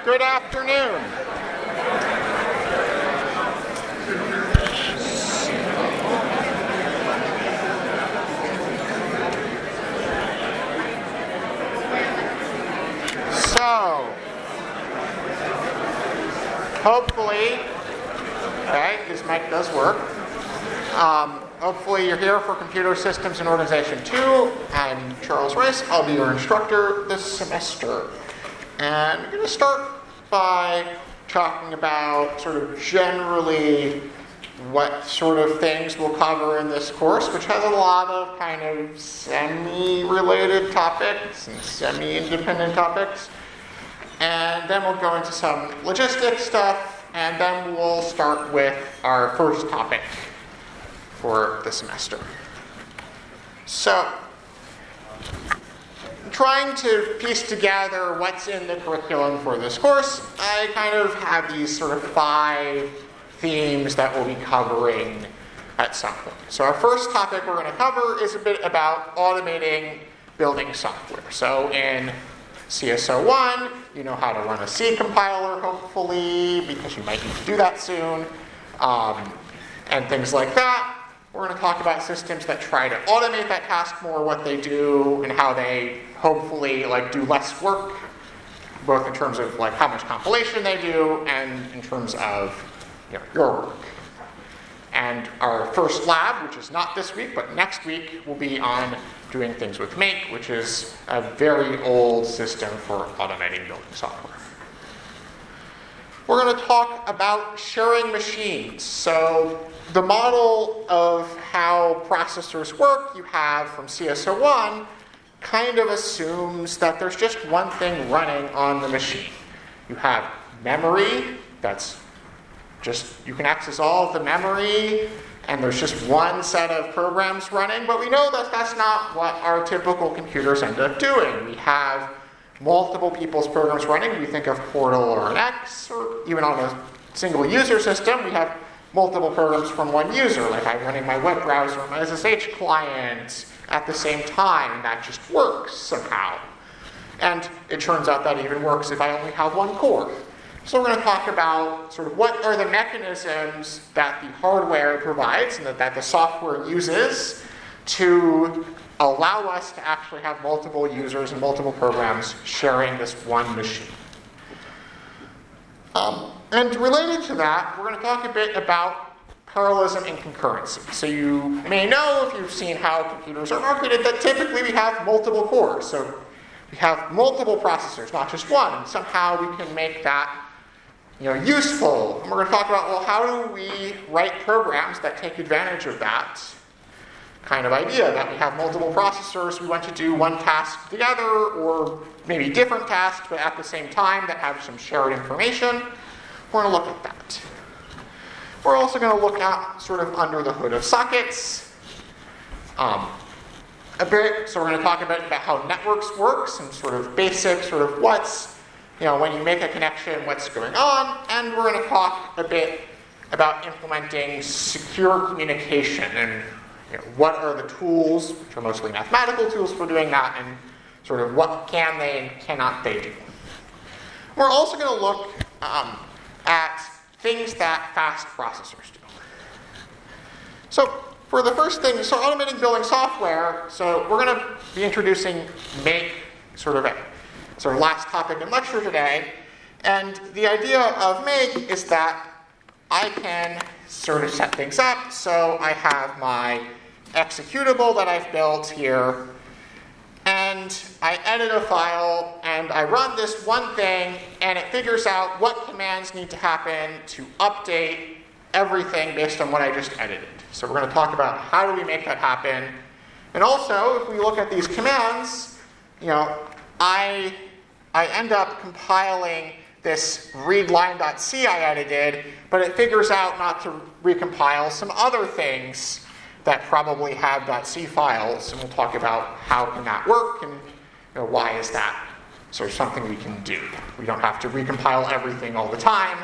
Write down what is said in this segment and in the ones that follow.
Good afternoon. So, hopefully, okay, this mic does work. Hopefully you're here for Computer Systems and Organization 2. I'm Charles Rice. I'll be your instructor this semester. And I'm going to start by talking about sort of generally what sort of things we'll cover in this course, which has a lot of kind of semi-related topics and semi-independent topics. And then we'll go into some logistics stuff, and then we'll start with our first topic for the semester. So, trying to piece together what's in the curriculum for this course, I kind of have these sort of 5 themes that we'll be covering at some point. So our first topic we're going to cover is a bit about automating building software. So in CSO1, you know how to run a C compiler, hopefully, because you might need to do that soon, and things like that. We're going to talk about systems that try to automate that task more, what they do, and how they hopefully do less work, both in terms of how much compilation they do, and in terms of your work. And our first lab, which is not this week, but next week, will be on doing things with Make, which is a very old system for automating building software. We're going to talk about sharing machines. So the model of how processors work you have from CSO1 kind of assumes that there's just one thing running on the machine. You have memory, that's just, you can access all of the memory, and there's just one set of programs running, but we know that that's not what our typical computers end up doing. We have multiple people's programs running. We think of Portal or an X, or even on a single user system, we have multiple programs from one user, like I'm running my web browser and my SSH client at the same time. That just works somehow. And it turns out that even works if I only have one core. So we're going to talk about sort of what are the mechanisms that the hardware provides and that the software uses to allow us to actually have multiple users and multiple programs sharing this one machine. And related to that, we're going to talk a bit about parallelism and concurrency. So you may know, if you've seen how computers are marketed, that typically we have multiple cores. So we have multiple processors, not just one. And somehow we can make that useful. And we're going to talk about, well, how do we write programs that take advantage of that kind of idea, that we have multiple processors, we want to do one task together, or maybe different tasks, but at the same time that have some shared information. We're going to look at that. We're also going to look at sort of under the hood of sockets a bit. So we're going to talk a bit about how networks work, some sort of basic sort of what's, when you make a connection, what's going on. And we're going to talk a bit about implementing secure communication and what are the tools, which are mostly mathematical tools for doing that, and sort of what can they and cannot they do. We're also going to look at things that fast processors do. So for the first thing, so automating building software, so we're going to be introducing Make, sort of last topic in lecture today. And the idea of Make is that I can sort of set things up. So I have my executable that I've built here, and I edit a file, and I run this one thing, and it figures out what commands need to happen to update everything based on what I just edited. So we're going to talk about how do we make that happen. And also, if we look at these commands, I end up compiling this readline.c I edited, but it figures out not to recompile some other things that probably have .c files, and we'll talk about how can that work and why is that sort of something we can do. We don't have to recompile everything all the time,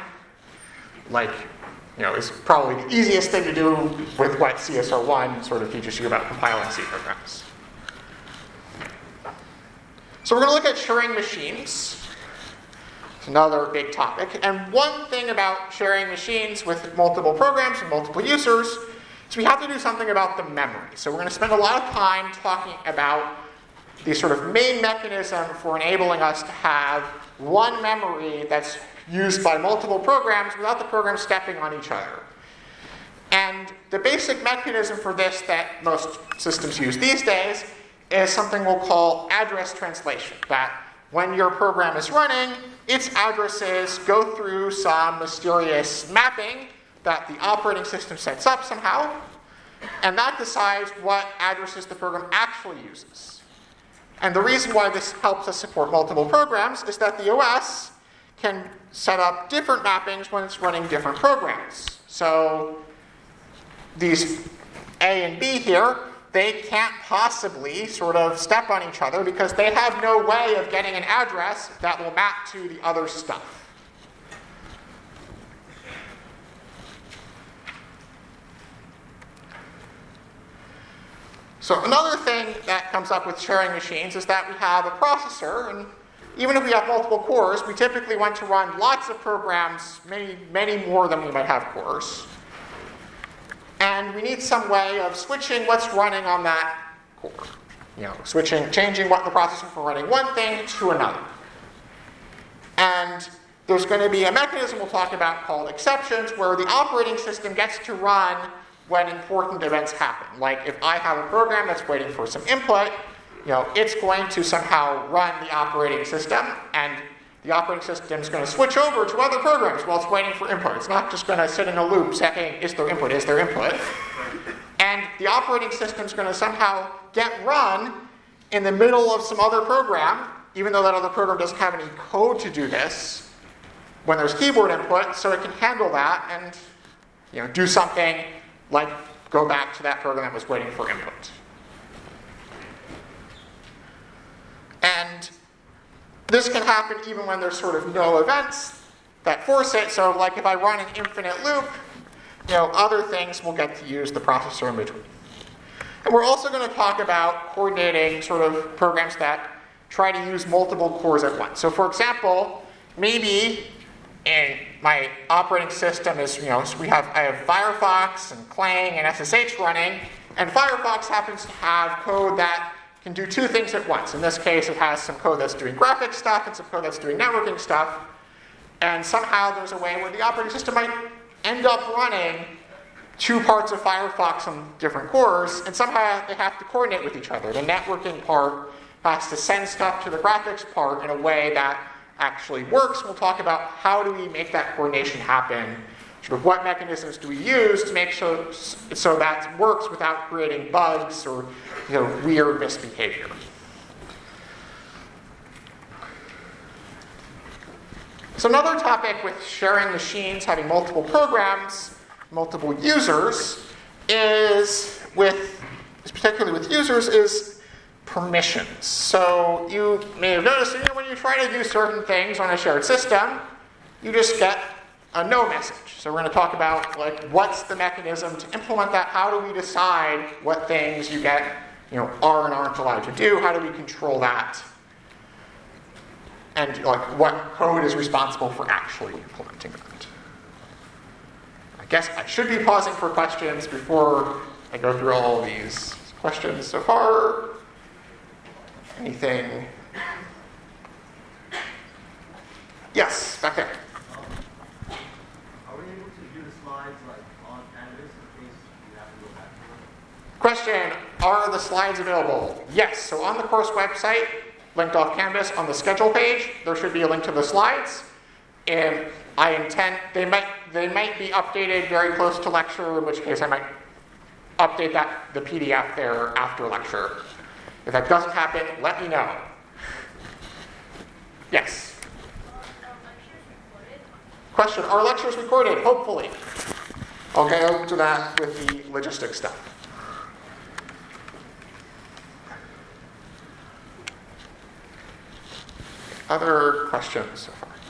is probably the easiest thing to do with what CSO1 sort of teaches you about compiling C programs. So we're going to look at sharing machines. It's another big topic. And one thing about sharing machines with multiple programs and multiple users is we have to do something about the memory. So we're going to spend a lot of time talking about the sort of main mechanism for enabling us to have one memory that's used by multiple programs without the programs stepping on each other. And the basic mechanism for this that most systems use these days is something we'll call address translation. That when your program is running, its addresses go through some mysterious mapping that the operating system sets up somehow, and that decides what addresses the program actually uses. And the reason why this helps us support multiple programs is that the OS can set up different mappings when it's running different programs. So these A and B here, they can't possibly sort of step on each other because they have no way of getting an address that will map to the other stuff. So another thing that comes up with sharing machines is that we have a processor, and even if we have multiple cores, we typically want to run lots of programs, many more than we might have cores. And we need some way of switching what's running on that core. Changing what the processor from running one thing to another. And there's going to be a mechanism we'll talk about called exceptions, where the operating system gets to run when important events happen. Like if I have a program that's waiting for some input, it's going to somehow run the operating system, and the operating system is going to switch over to other programs while it's waiting for input. It's not just going to sit in a loop saying, is there input, is there input? And the operating system is going to somehow get run in the middle of some other program, even though that other program doesn't have any code to do this, when there's keyboard input, so it can handle that and do something like go back to that program that was waiting for input. And this can happen even when there's sort of no events that force it. So like if I run an infinite loop, other things will get to use the processor in between. And we're also going to talk about coordinating sort of programs that try to use multiple cores at once. So for example, maybe in my operating system is, I have Firefox and Clang and SSH running, and Firefox happens to have code that can do two things at once. In this case, it has some code that's doing graphics stuff and some code that's doing networking stuff. And somehow there's a way where the operating system might end up running two parts of Firefox on different cores, and somehow they have to coordinate with each other. The networking part has to send stuff to the graphics part in a way that actually works. We'll talk about how do we make that coordination happen, sort of what mechanisms do we use to make sure so that works without creating bugs or weird misbehavior. So another topic with sharing machines, having multiple programs, multiple users, particularly with users, is permissions. So you may have noticed when you try to do certain things on a shared system, you just get a no message. So we're going to talk about what's the mechanism to implement that. How do we decide what things you get, are and aren't allowed to do? How do we control that? And what code is responsible for actually implementing that? I guess I should be pausing for questions before I go through all these questions so far. Anything? Yes, back there. Are we able to view the slides on Canvas in case you have to go back to them? Question, are the slides available? Yes, so on the course website, linked off Canvas, on the schedule page, there should be a link to the slides. And I intend, they might be updated very close to lecture, in which case I might update the PDF there after lecture. If that doesn't happen, let me know. Yes? Question, are lectures recorded? Hopefully. I'll get into that with the logistics stuff. Other questions so far?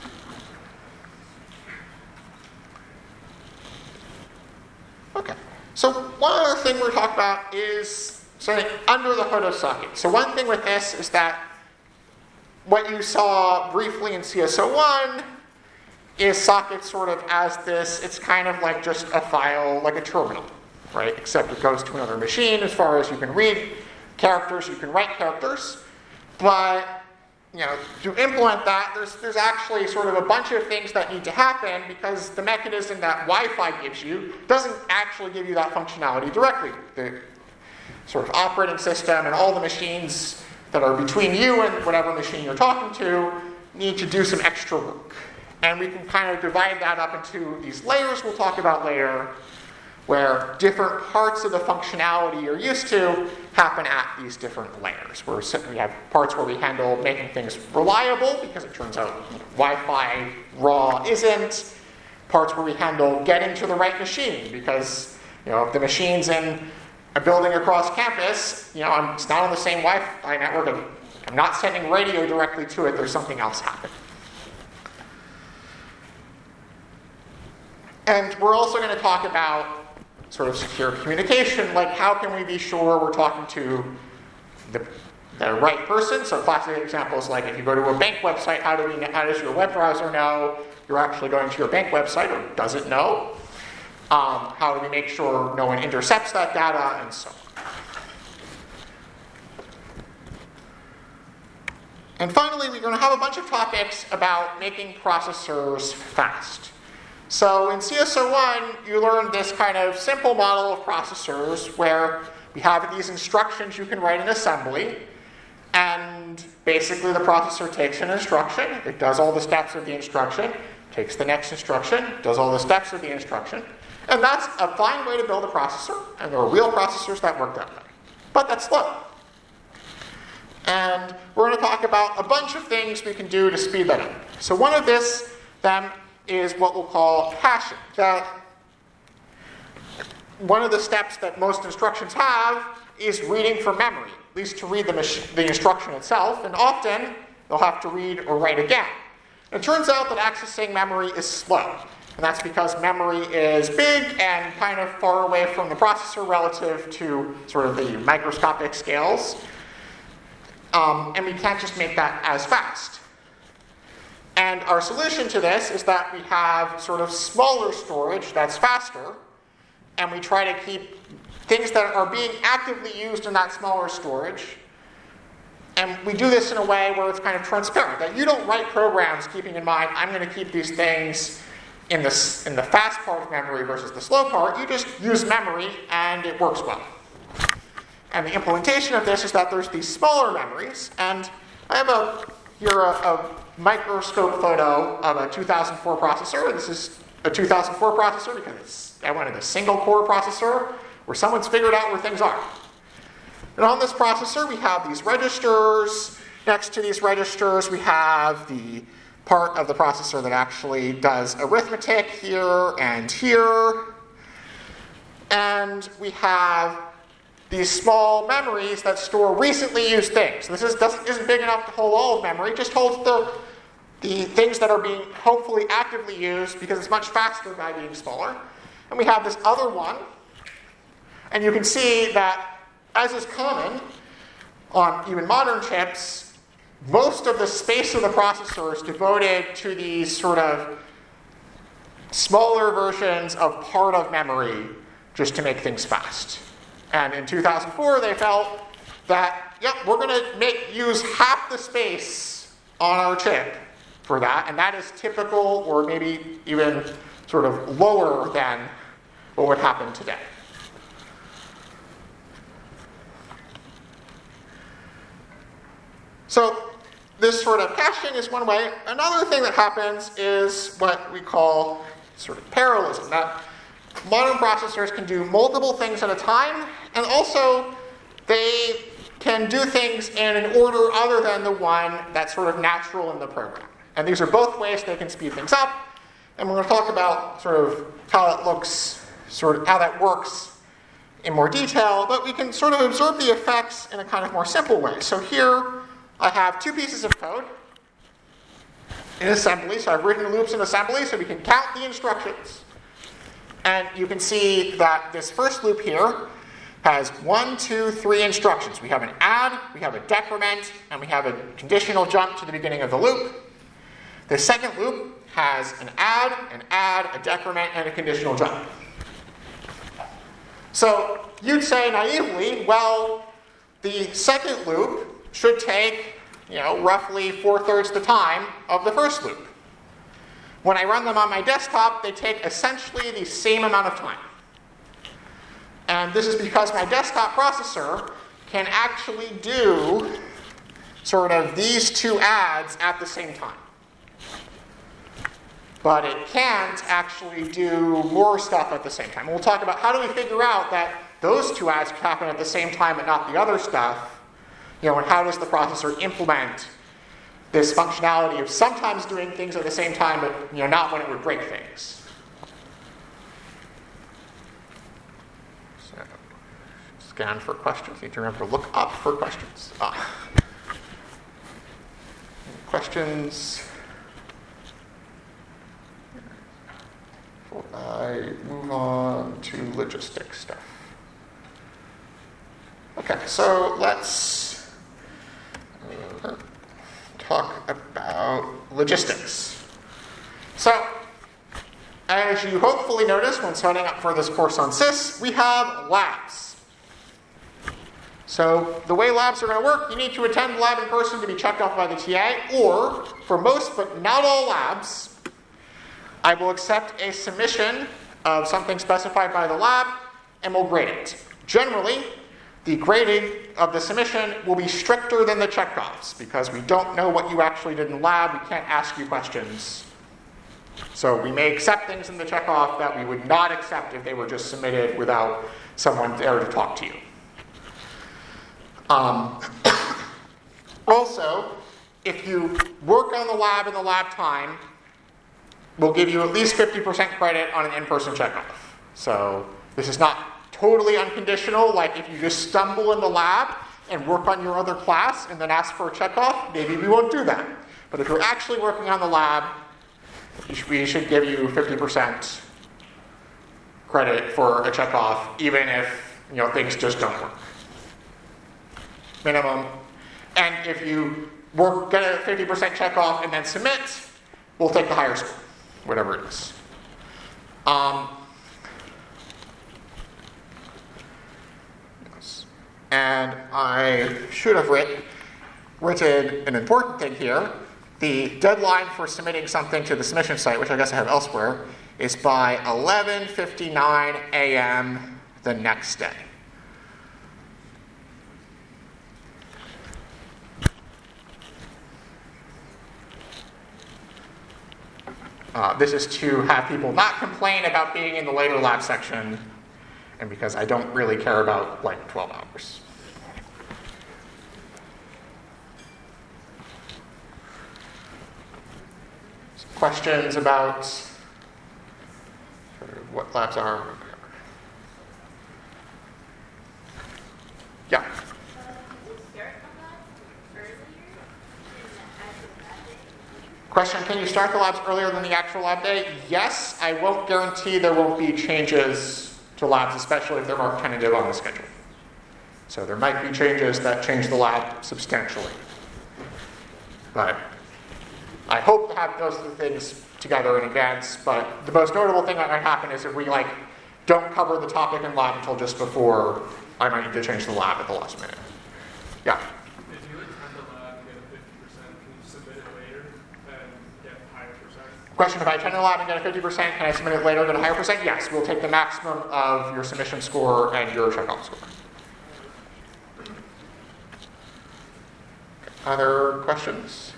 Okay. So one other thing we're talking about is something under the hood of Socket. So one thing with this is that what you saw briefly in CSO1 is sockets sort of as this, it's kind of like just a file, like a terminal, right? Except it goes to another machine as far as you can read characters, you can write characters. But to implement that, there's actually sort of a bunch of things that need to happen because the mechanism that Wi-Fi gives you doesn't actually give you that functionality directly. The sort of operating system and all the machines that are between you and whatever machine you're talking to need to do some extra work. And we can kind of divide that up into these layers we'll talk about later, where different parts of the functionality you're used to happen at these different layers. We have parts where we handle making things reliable, because it turns out Wi-Fi raw isn't. Parts where we handle getting to the right machine, because if the machine's in a building across campus, it's not on the same Wi-Fi network, and I'm not sending radio directly to it, there's something else happening. And we're also going to talk about sort of secure communication, like how can we be sure we're talking to the right person? So classic examples like if you go to a bank website, how does your web browser know you're actually going to your bank website, or does it know? How do we make sure no one intercepts that data, and so on. And finally, we're going to have a bunch of topics about making processors fast. So in CSO1, you learned this kind of simple model of processors where we have these instructions you can write in assembly, and basically the processor takes an instruction, it does all the steps of the instruction, takes the next instruction, does all the steps of the instruction, and that's a fine way to build a processor, and there are real processors that work that way. But that's slow. And we're going to talk about a bunch of things we can do to speed that up. So one of them is what we'll call caching. One of the steps that most instructions have is reading from memory, at least to read the instruction itself, and often they'll have to read or write again. It turns out that accessing memory is slow, and that's because memory is big and kind of far away from the processor relative to sort of the microscopic scales, and we can't just make that as fast. And our solution to this is that we have sort of smaller storage that's faster, and we try to keep things that are being actively used in that smaller storage. And we do this in a way where it's kind of transparent, that you don't write programs keeping in mind, I'm going to keep these things in the fast part of memory versus the slow part. You just use memory, and it works well. And the implementation of this is that there's these smaller memories, and I have here a microscope photo of a 2004 processor. This is a 2004 processor because I wanted a single core processor where someone's figured out where things are. And on this processor, we have these registers. Next to these registers, we have the part of the processor that actually does arithmetic here and here. And we have these small memories that store recently used things. This isn't big enough to hold all of memory, just holds the things that are being hopefully actively used because it's much faster by being smaller. And we have this other one, and you can see that, as is common on even modern chips, most of the space of the processor is devoted to these sort of smaller versions of part of memory just to make things fast. And in 2004, they felt that, we're going to use half the space on our chip for that, and that is typical or maybe even sort of lower than what would happen today. So this sort of caching is one way. Another thing that happens is what we call sort of parallelism. That modern processors can do multiple things at a time, and also they can do things in an order other than the one that's sort of natural in the program. And these are both ways they can speed things up, and we're going to talk about sort of how that looks, sort of how that works in more detail, but we can sort of observe the effects in a kind of more simple way. So here I have two pieces of code in assembly, so I've written loops in assembly so we can count the instructions. And you can see that this first loop here has 1, 2, 3 instructions. We have an add, we have a decrement, and we have a conditional jump to the beginning of the loop. The second loop has an add, a decrement, and a conditional jump. So you'd say naively, well, the second loop should take, roughly 4/3 the time of the first loop. When I run them on my desktop, they take essentially the same amount of time. And this is because my desktop processor can actually do sort of these two adds at the same time. But it can't actually do more stuff at the same time. We'll talk about how do we figure out that those two adds happen at the same time but not the other stuff, and how does the processor implement this functionality of sometimes doing things at the same time but not when it would break things. So, scan for questions. Need to remember to look up for questions. Questions? Before I move on to logistics stuff. Okay, so let's talk about logistics. So, as you hopefully noticed when signing up for this course on SYS, we have labs. So the way labs are going to work, you need to attend the lab in person to be checked off by the TA, or for most but not all labs, I will accept a submission of something specified by the lab and will grade it. Generally, the grading of the submission will be stricter than the checkoffs because we don't know what you actually did in the lab. We can't ask you questions. So we may accept things in the checkoff that we would not accept if they were just submitted without someone there to talk to you. Also, if you work on the lab in the lab time, we'll give you at least 50% credit on an in-person checkoff. So this is not totally unconditional, like if you just stumble in the lab and work on your other class and then ask for a checkoff, maybe we won't do that. But if you're actually working on the lab, we should give you 50% credit for a checkoff, even if things just don't work. Minimum. And if you get a 50% checkoff and then submit, we'll take the higher score, whatever it is. And I should have written an important thing here. The deadline for submitting something to the submission site, which I guess I have elsewhere, is by 11:59 a.m. the next day. This is to have people not complain about being in the later lab section, and because I don't really care about 12 hours. Some questions about what labs are? Yeah. Question, can you start the labs earlier than the actual lab day? Yes, I won't guarantee there won't be changes to labs, especially if they're marked tentative on the schedule. So there might be changes that change the lab substantially. But I hope to have those two things together in advance, but the most notable thing that might happen is if we don't cover the topic in lab until just before, I might need to change the lab at the last minute. Yeah? If you attend the lab and get a 50%, can you submit it later and get a higher percent? Question, if I attend the lab and get a 50%, can I submit it later and get a higher percent? Yes, we'll take the maximum of your submission score and your checkoff score. Other questions?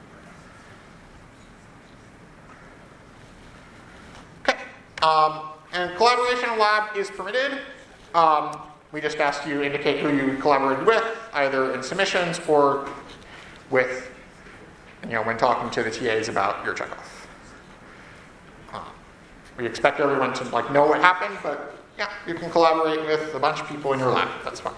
Okay. And collaboration in lab is permitted. We just asked you to indicate who you collaborated with, either in submissions or with, when talking to the TAs about your checkoff. We expect everyone to know what happened, but yeah, you can collaborate with a bunch of people in your lab. That's fine.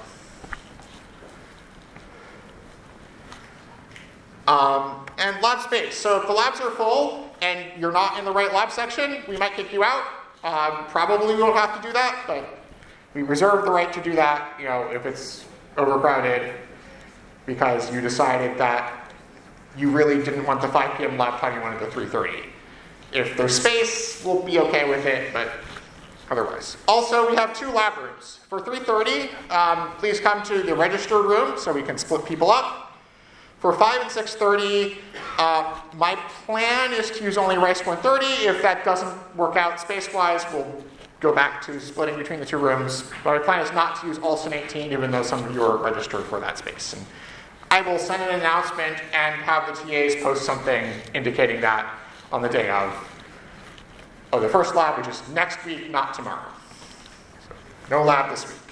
And lab space. So if the labs are full and you're not in the right lab section, we might kick you out. Probably we won't have to do that, but We reserve the right to do that, if it's overcrowded because you decided that you really didn't want the 5 p.m. lab time, you wanted the 3:30. If there's space, we'll be okay with it, but otherwise. Also, we have 2 lab rooms. For 3:30, please come to the registered room so we can split people up. For 5 and 6:30, my plan is to use only Rice 130. If that doesn't work out space-wise, we'll go back to splitting between the 2 rooms. But my plan is not to use Olsen 18, even though some of you are registered for that space. And I will send an announcement and have the TAs post something indicating that on the day of the first lab, which is next week, not tomorrow. So, no lab this week.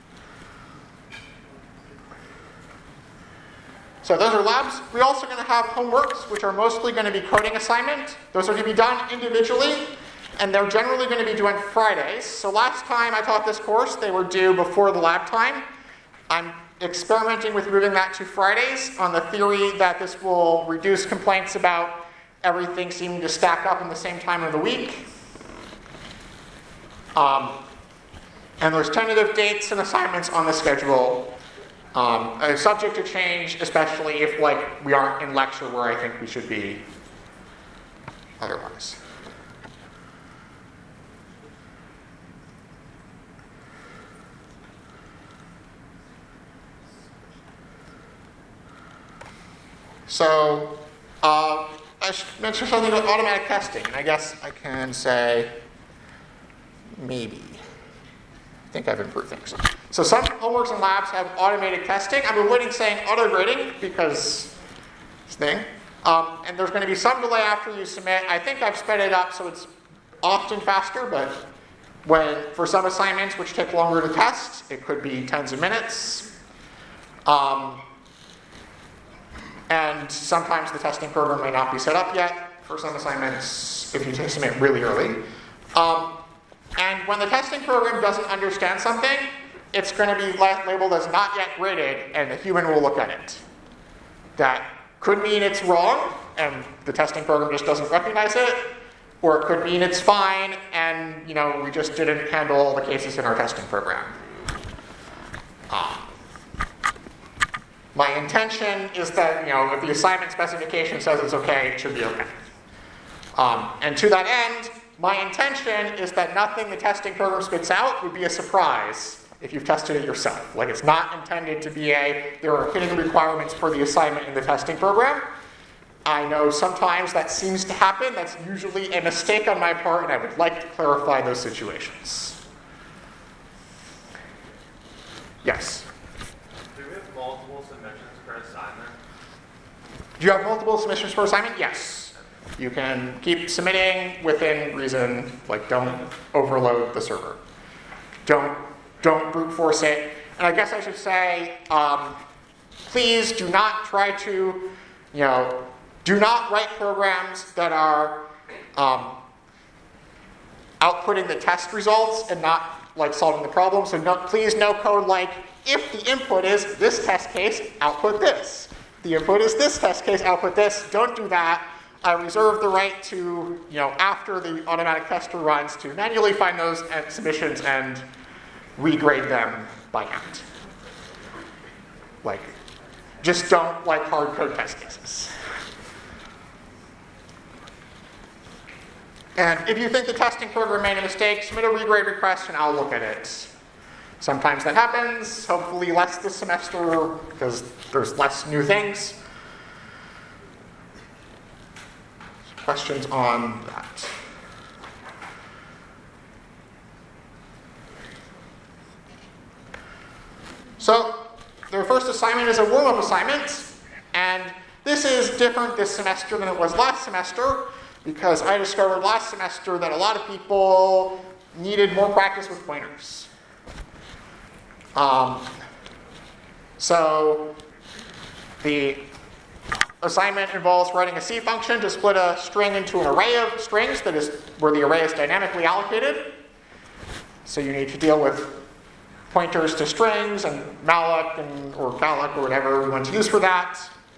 So those are labs. We're also going to have homeworks, which are mostly going to be coding assignment. Those are going to be done individually, and they're generally going to be due on Fridays. So last time I taught this course, they were due before the lab time. I'm experimenting with moving that to Fridays on the theory that this will reduce complaints about everything seeming to stack up in the same time of the week. And there's tentative dates and assignments on the schedule. Subject to change, especially if we aren't in lecture where I think we should be otherwise. So, I should mention something about automatic testing. I guess I can say maybe. I think I've improved things. So some homeworks and labs have automated testing. I'm avoiding saying auto-grading because this thing. And there's going to be some delay after you submit. I think I've sped it up so it's often faster, but for some assignments which take longer to test, it could be tens of minutes. And sometimes the testing program may not be set up yet for some assignments if you submit really early. And when the testing program doesn't understand something, it's going to be labeled as not yet graded, and a human will look at it. That could mean it's wrong, and the testing program just doesn't recognize it, or it could mean it's fine, and we just didn't handle all the cases in our testing program. My intention is that if the assignment specification says it's okay, it should be okay. And to that end, my intention is that nothing the testing program spits out would be a surprise if you've tested it yourself. It's not intended to be there are hidden requirements for the assignment in the testing program. I know sometimes that seems to happen. That's usually a mistake on my part, and I would like to clarify those situations. Yes? Do we have multiple submissions per assignment? Do you have multiple submissions per assignment? Yes. You can keep submitting within reason, don't overload the server. Don't brute force it. And I guess I should say, please do not try to, do not write programs that are outputting the test results and not solving the problem. So please no code if the input is this test case, output this. The input is this test case, output this. Don't do that. I reserve the right to, after the automatic tester runs, to manually find those submissions and regrade them by hand. Just don't hard code test cases. And if you think the testing program made a mistake, submit a regrade request and I'll look at it. Sometimes that happens, hopefully less this semester because there's less new things. Questions on that? So, their first assignment is a warm-up assignment, and this is different this semester than it was last semester, because I discovered last semester that a lot of people needed more practice with pointers. So, the assignment involves writing a C function to split a string into an array of strings that is where the array is dynamically allocated. So you need to deal with pointers to strings and malloc or calloc or whatever we want to use for that.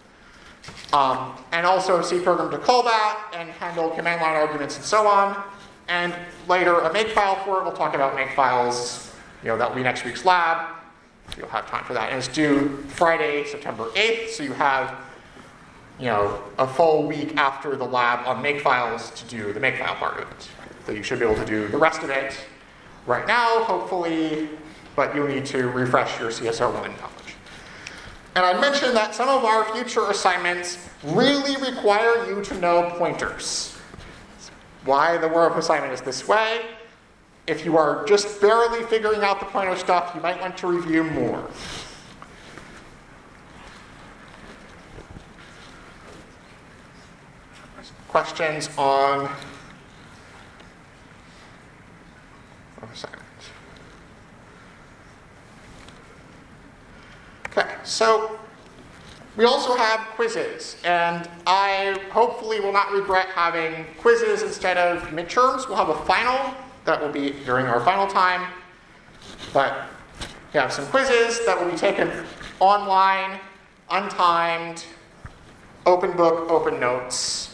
And also a C program to call that and handle command line arguments and so on. And later a makefile for it. We'll talk about makefiles that will be next week's lab. You'll have time for that. And it's due Friday, September 8th, so you have a full week after the lab on Makefiles to do the Makefile part of it. So you should be able to do the rest of it right now, hopefully, but you'll need to refresh your CSR1 knowledge. And I mentioned that some of our future assignments really require you to know pointers. Why the WRF assignment is this way. If you are just barely figuring out the pointer stuff, you might want to review more. Questions on assignment? Okay, so we also have quizzes, and I hopefully will not regret having quizzes instead of midterms. We'll have a final that will be during our final time, but we have some quizzes that will be taken online, untimed, open book, open notes.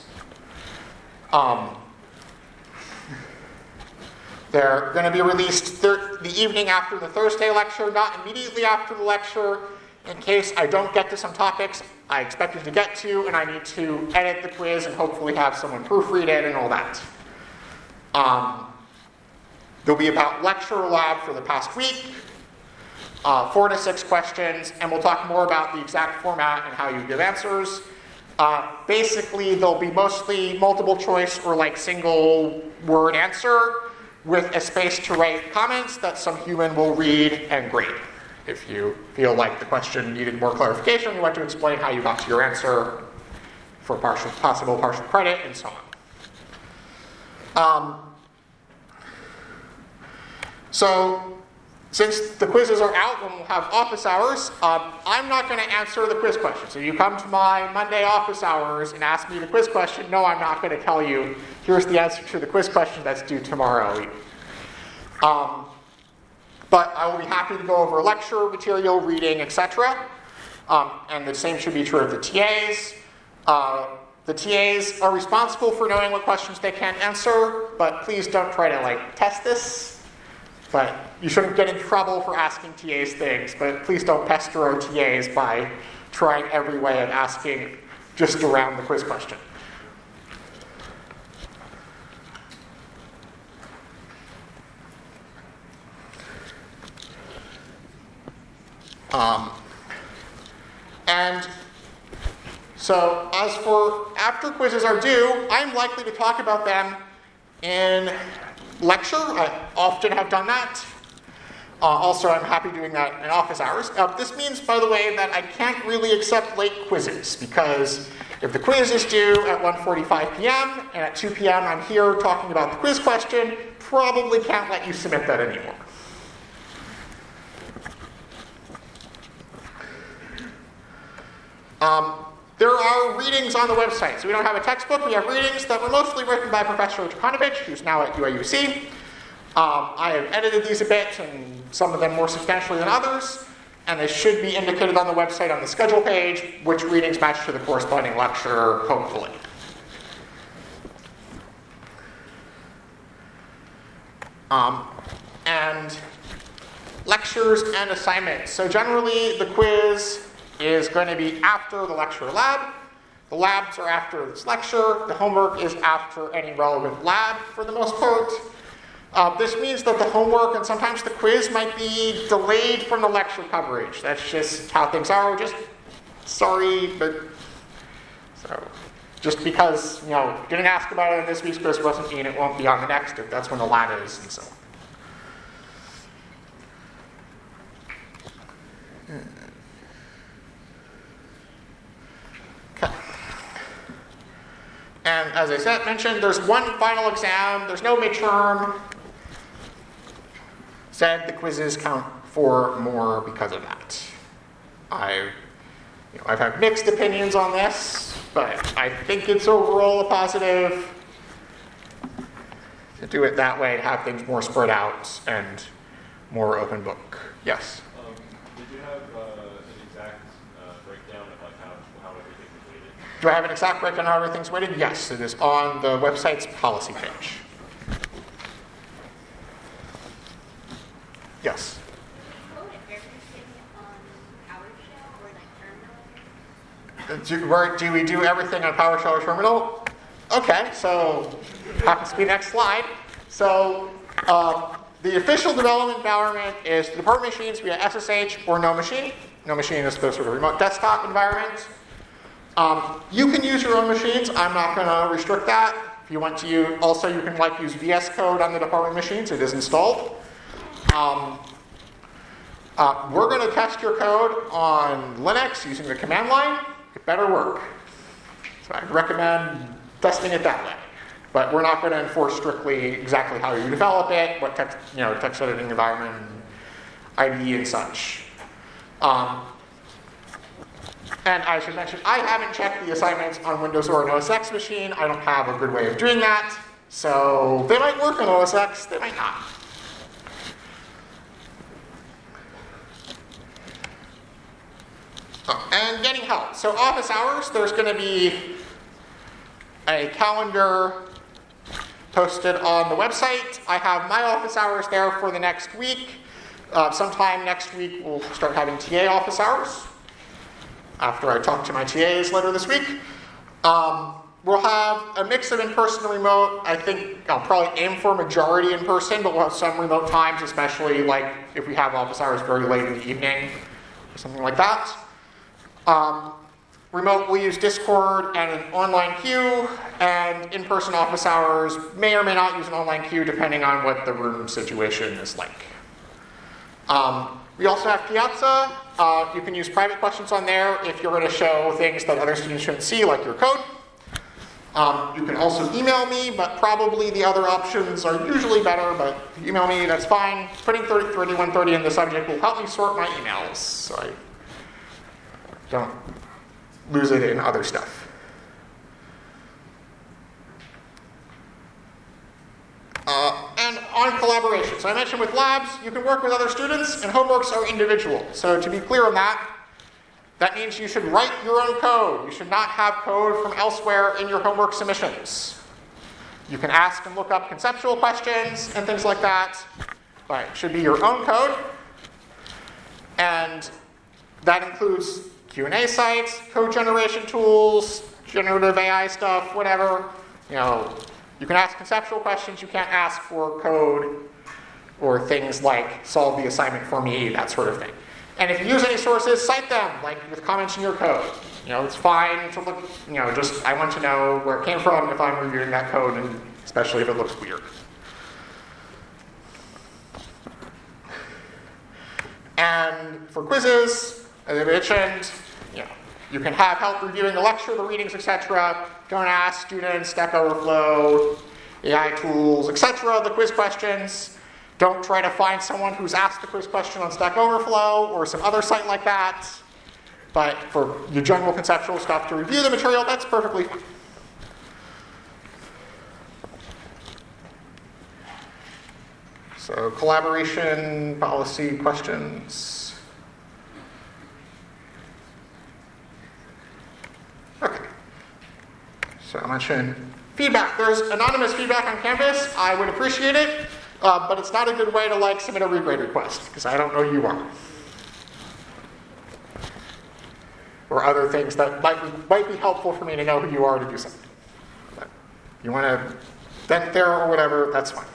They're going to be released the evening after the Thursday lecture, not immediately after the lecture, in case I don't get to some topics I expected to get to, and I need to edit the quiz and hopefully have someone proofread it and all that. There'll be about lecture lab for the past week, 4 to 6 questions, and we'll talk more about the exact format and how you give answers. Basically, they'll be mostly multiple choice or single word answer with a space to write comments that some human will read and grade. If you feel like the question needed more clarification, you want to explain how you got to your answer for possible partial credit and so on. So, since the quizzes are out when we'll have office hours, I'm not going to answer the quiz question. So you come to my Monday office hours and ask me the quiz question. No, I'm not going to tell you, here's the answer to the quiz question that's due tomorrow. But I will be happy to go over lecture material, reading, etc. And the same should be true of the TAs. The TAs are responsible for knowing what questions they can answer, but please don't try to test this. But you shouldn't get in trouble for asking TAs things, but please don't pester our TAs by trying every way of asking just around the quiz question. And so as for after quizzes are due, I'm likely to talk about them in lecture. I often have done that. Also, I'm happy doing that in office hours. This means, by the way, that I can't really accept late quizzes, because if the quiz is due at 1:45 p.m. and at 2 p.m. I'm here talking about the quiz question, probably can't let you submit that anymore. There are readings on the website. So we don't have a textbook. We have readings that were mostly written by Professor Jukanovic, who's now at UIUC. I have edited these a bit, and some of them more substantially than others. And they should be indicated on the website on the schedule page, which readings match to the corresponding lecture, hopefully. And lectures and assignments. So generally, the quiz is going to be after the lecture lab. The labs are after this lecture. The homework is after any relevant lab for the most part. This means that the homework and sometimes the quiz might be delayed from the lecture coverage. That's just how things are. Just sorry, but so just because didn't ask about it in this week's quiz doesn't mean it won't be on the next if that's when the lab is and so on. Okay. And as I mentioned, there's one final exam. There's no midterm. Said the quizzes count for more because of that. I've had mixed opinions on this, but I think it's overall a positive to do it that way, to have things more spread out and more open book. Yes? Did you have an exact breakdown of how everything is weighted? Do I have an exact breakdown of how everything's weighted? Yes, it is on the website's policy page. Yes. Code everything on PowerShell or like terminal? Do we do everything on PowerShell or terminal? Okay, so happens to be next slide. So the official development environment is the department machines via SSH or No Machine. No Machine is the sort of remote desktop environment. You can use your own machines. I'm not going to restrict that. If you want to use, also you can use VS Code on the department machines. It is installed. We're going to test your code on Linux using the command line. It better work. So I recommend testing it that way. But we're not going to enforce strictly exactly how you develop it, what text editing environment, IDE and such. And I should mention, I haven't checked the assignments on Windows or an OS X machine. I don't have a good way of doing that. So they might work on OS X, they might not. And getting help. So office hours, there's going to be a calendar posted on the website. I have my office hours there for the next week. Sometime next week, we'll start having TA office hours. After I talk to my TAs later this week. We'll have a mix of in-person and remote. I think I'll probably aim for a majority in-person, but we'll have some remote times, especially like if we have office hours very late in the evening or something like that. Remote, we'll use Discord and an online queue, and in-person office hours may or may not use an online queue depending on what the room situation is like. We also have Piazza. You can use private questions on there if you're going to show things that other students shouldn't see, like your code. You can also email me, but probably the other options are usually better, but if you email me, that's fine. Putting 3130 in the subject will help me sort my emails, so I don't lose it in other stuff. And on collaboration. So I mentioned with labs, you can work with other students, and homeworks are individual. So to be clear on that, that means you should write your own code. You should not have code from elsewhere in your homework submissions. You can ask and look up conceptual questions and things like that, but it should be your own code. And that includes Q&A sites, code generation tools, generative AI stuff, whatever. You can ask conceptual questions. You can't ask for code or things like solve the assignment for me, that sort of thing. And if you use any sources, cite them, like with comments in your code. It's fine to look, just I want to know where it came from if I'm reviewing that code, and especially if it looks weird. And for quizzes, as I mentioned, you can have help reviewing the lecture, the readings, etc. Don't ask students, Stack Overflow, AI tools, etc. the quiz questions. Don't try to find someone who's asked the quiz question on Stack Overflow or some other site like that. But for your general conceptual stuff to review the material, that's perfectly fine. So collaboration, policy, questions. Okay. So I mentioned feedback. There's anonymous feedback on Canvas. I would appreciate it, but it's not a good way to submit a regrade request because I don't know who you are. Or other things that might be helpful for me to know who you are to do something. But if you want to vent there or whatever, that's fine.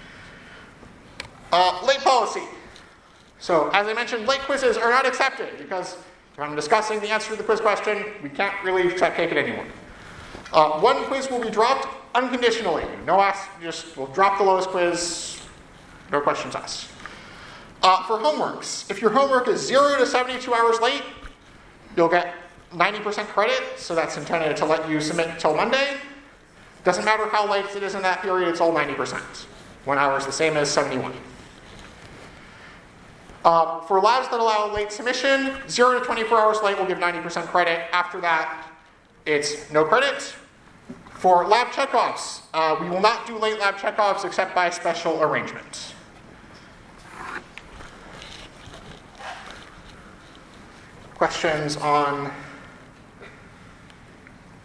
Late policy. So as I mentioned, late quizzes are not accepted because if I'm discussing the answer to the quiz question, we can't really take it anymore. One quiz will be dropped unconditionally. No ask, we'll drop the lowest quiz, no questions asked. For homeworks, if your homework is 0 to 72 hours late, you'll get 90% credit, so that's intended to let you submit until Monday. Doesn't matter how late it is in that period, it's all 90%. 1 hour is the same as 71. For labs that allow late submission, 0 to 24 hours late will give 90% credit. After that, it's no credit. For lab checkoffs, we will not do late lab checkoffs except by special arrangement. Questions on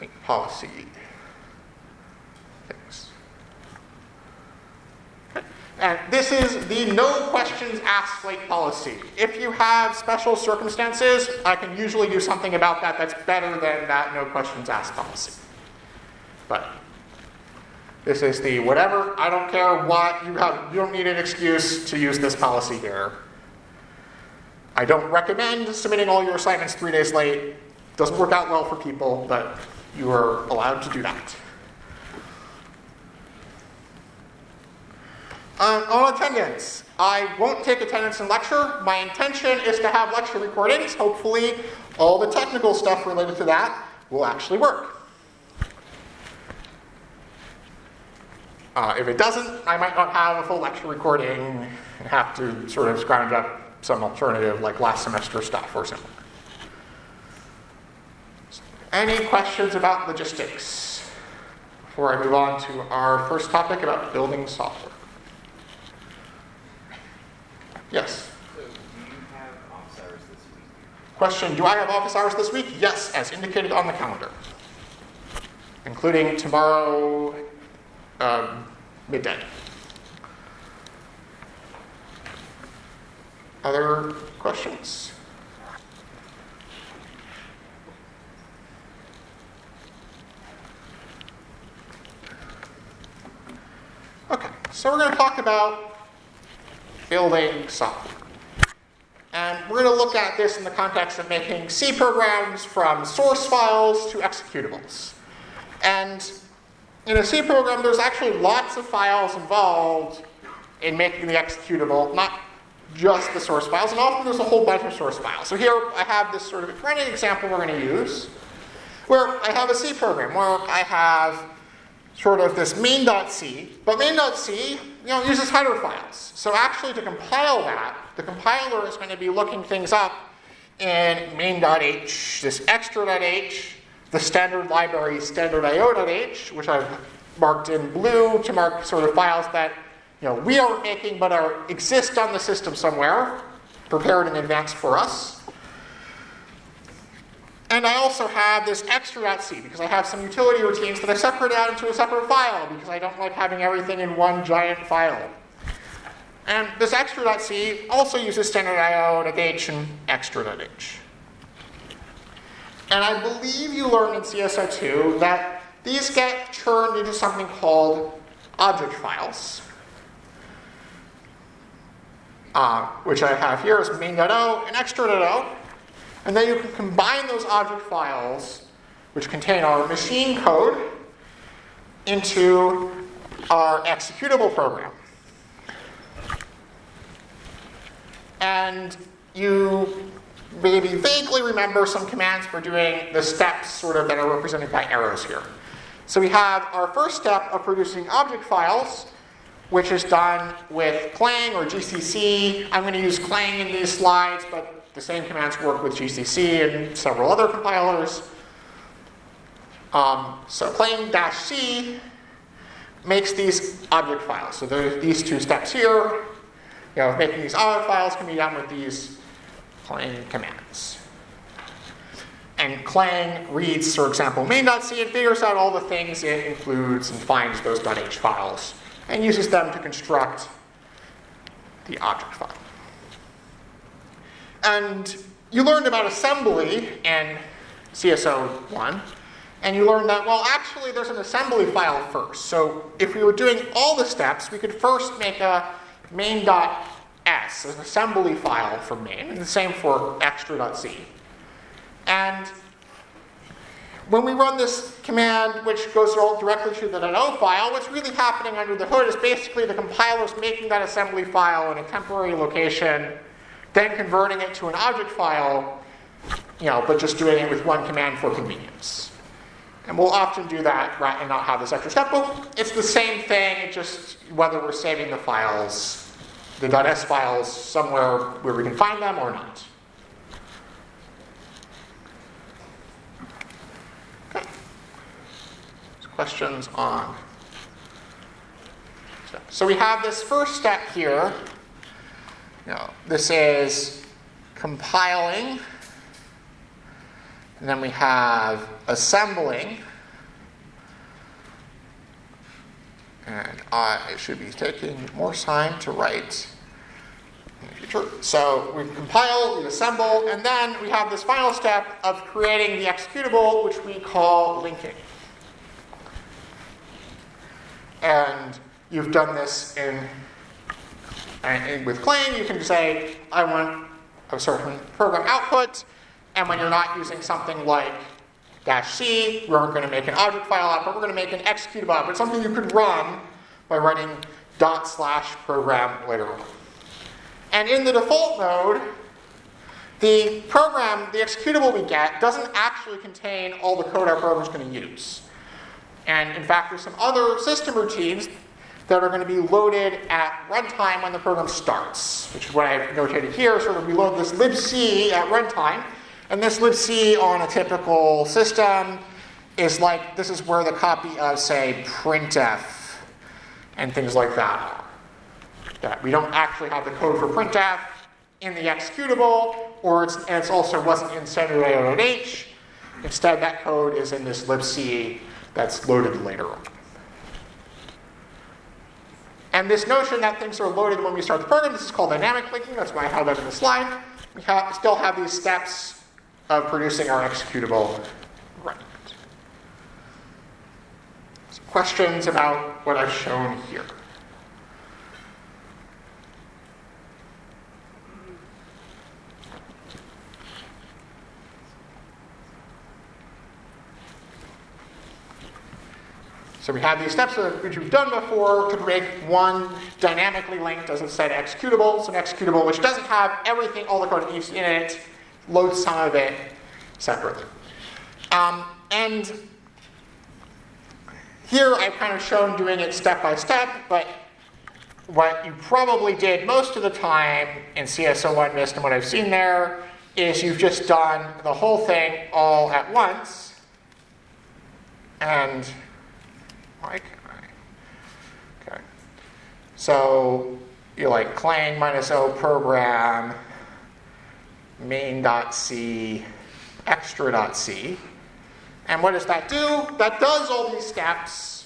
policy things? And this is the no questions asked Slate policy. If you have special circumstances, I can usually do something about that that's better than that no questions asked policy. But this is the whatever, I don't care what, you don't need an excuse to use this policy here. I don't recommend submitting all your assignments 3 days late. Doesn't work out well for people, but you are allowed to do that. On attendance, I won't take attendance in lecture. My intention is to have lecture recordings. Hopefully, all the technical stuff related to that will actually work. If it doesn't, I might not have a full lecture recording and have to sort of scrounge up some alternative, like last semester stuff or something. Any questions about logistics before I move on to our first topic about building software? Yes? So, do you have office hours this week? Question, do I have office hours this week? Yes, as indicated on the calendar. Including tomorrow, midday. Other questions? Okay, so we're going to talk about building software. And we're going to look at this in the context of making C programs from source files to executables. And in a C program, there's actually lots of files involved in making the executable, not just the source files, and often there's a whole bunch of source files. So here I have this sort of running example we're going to use, where I have a C program, where I have sort of this main.c, but main.c uses header files. So actually to compile that, the compiler is going to be looking things up in main.h, this extra.h, the standard library standard.io.h, which I've marked in blue to mark sort of files that we aren't making but exist on the system somewhere, prepared in advance for us. And I also have this extra.c because I have some utility routines that I separate out into a separate file because I don't like having everything in one giant file. And this extra.c also uses standard.io.h and extra.h. And I believe you learned in CSO2 that these get turned into something called object files, which I have here as main.o and extra.o. And then you can combine those object files, which contain our machine code, into our executable program. And you maybe vaguely remember some commands for doing the steps sort of that are represented by arrows here. So we have our first step of producing object files, which is done with Clang or GCC. I'm going to use Clang in these slides, but the same commands work with GCC and several other compilers. So Clang-C makes these object files. So there's these two steps here. Making these object files can be done with these Clang commands. And Clang reads, for example, main.c and figures out all the things it includes and finds those .h files and uses them to construct the object file. And you learned about assembly in CSO1, and you learned that, well, actually there's an assembly file first. So if we were doing all the steps, we could first make a main.s, an assembly file for main, and the same for extra.c. And when we run this command, which goes directly to the .o file, what's really happening under the hood is basically the compiler's making that assembly file in a temporary location, then converting it to an object file, but just doing it with one command for convenience. And we'll often do that and not have this extra step. But it's the same thing, just whether we're saving the files, the .s files, somewhere where we can find them or not. Okay. Questions on? So we have this first step here. This is compiling, and then we have assembling, And I should be taking more time to write in the future. So we compile, we assemble, and then we have this final step of creating the executable, which we call linking. And you've done this with Clang. You can say, I want a certain program output, and when you're not using something like -C, we aren't going to make an object file output, we're going to make an executable output, something you could run by running /program later on. And in the default mode, the program, the executable we get, doesn't actually contain all the code our program is going to use. And in fact, there's some other system routines that are going to be loaded at runtime when the program starts, which is what I've notated here. Sort of we load this libc at runtime, and this libc on a typical system is like, this is where the copy of, say, printf and things like that are. That we don't actually have the code for printf in the executable, and it also wasn't in standard.io.h. Instead, that code is in this libc that's loaded later on. And this notion that things are loaded when we start the program, this is called dynamic linking. That's why I have that in the slide. We still have these steps of producing our executable running. Some questions about what I've shown here. So we have these steps which we've done before to make one dynamically linked, as it said, executable. So an executable which doesn't have everything, all the code it needs in it, loads some of it separately. And here I've kind of shown doing it step by step, but what you probably did most of the time in CS01 MIST and what I've seen there is you've just done the whole thing all at once. And why can't I? Okay. So you're like Clang -o program main.c extra.c. And what does that do? That does all these steps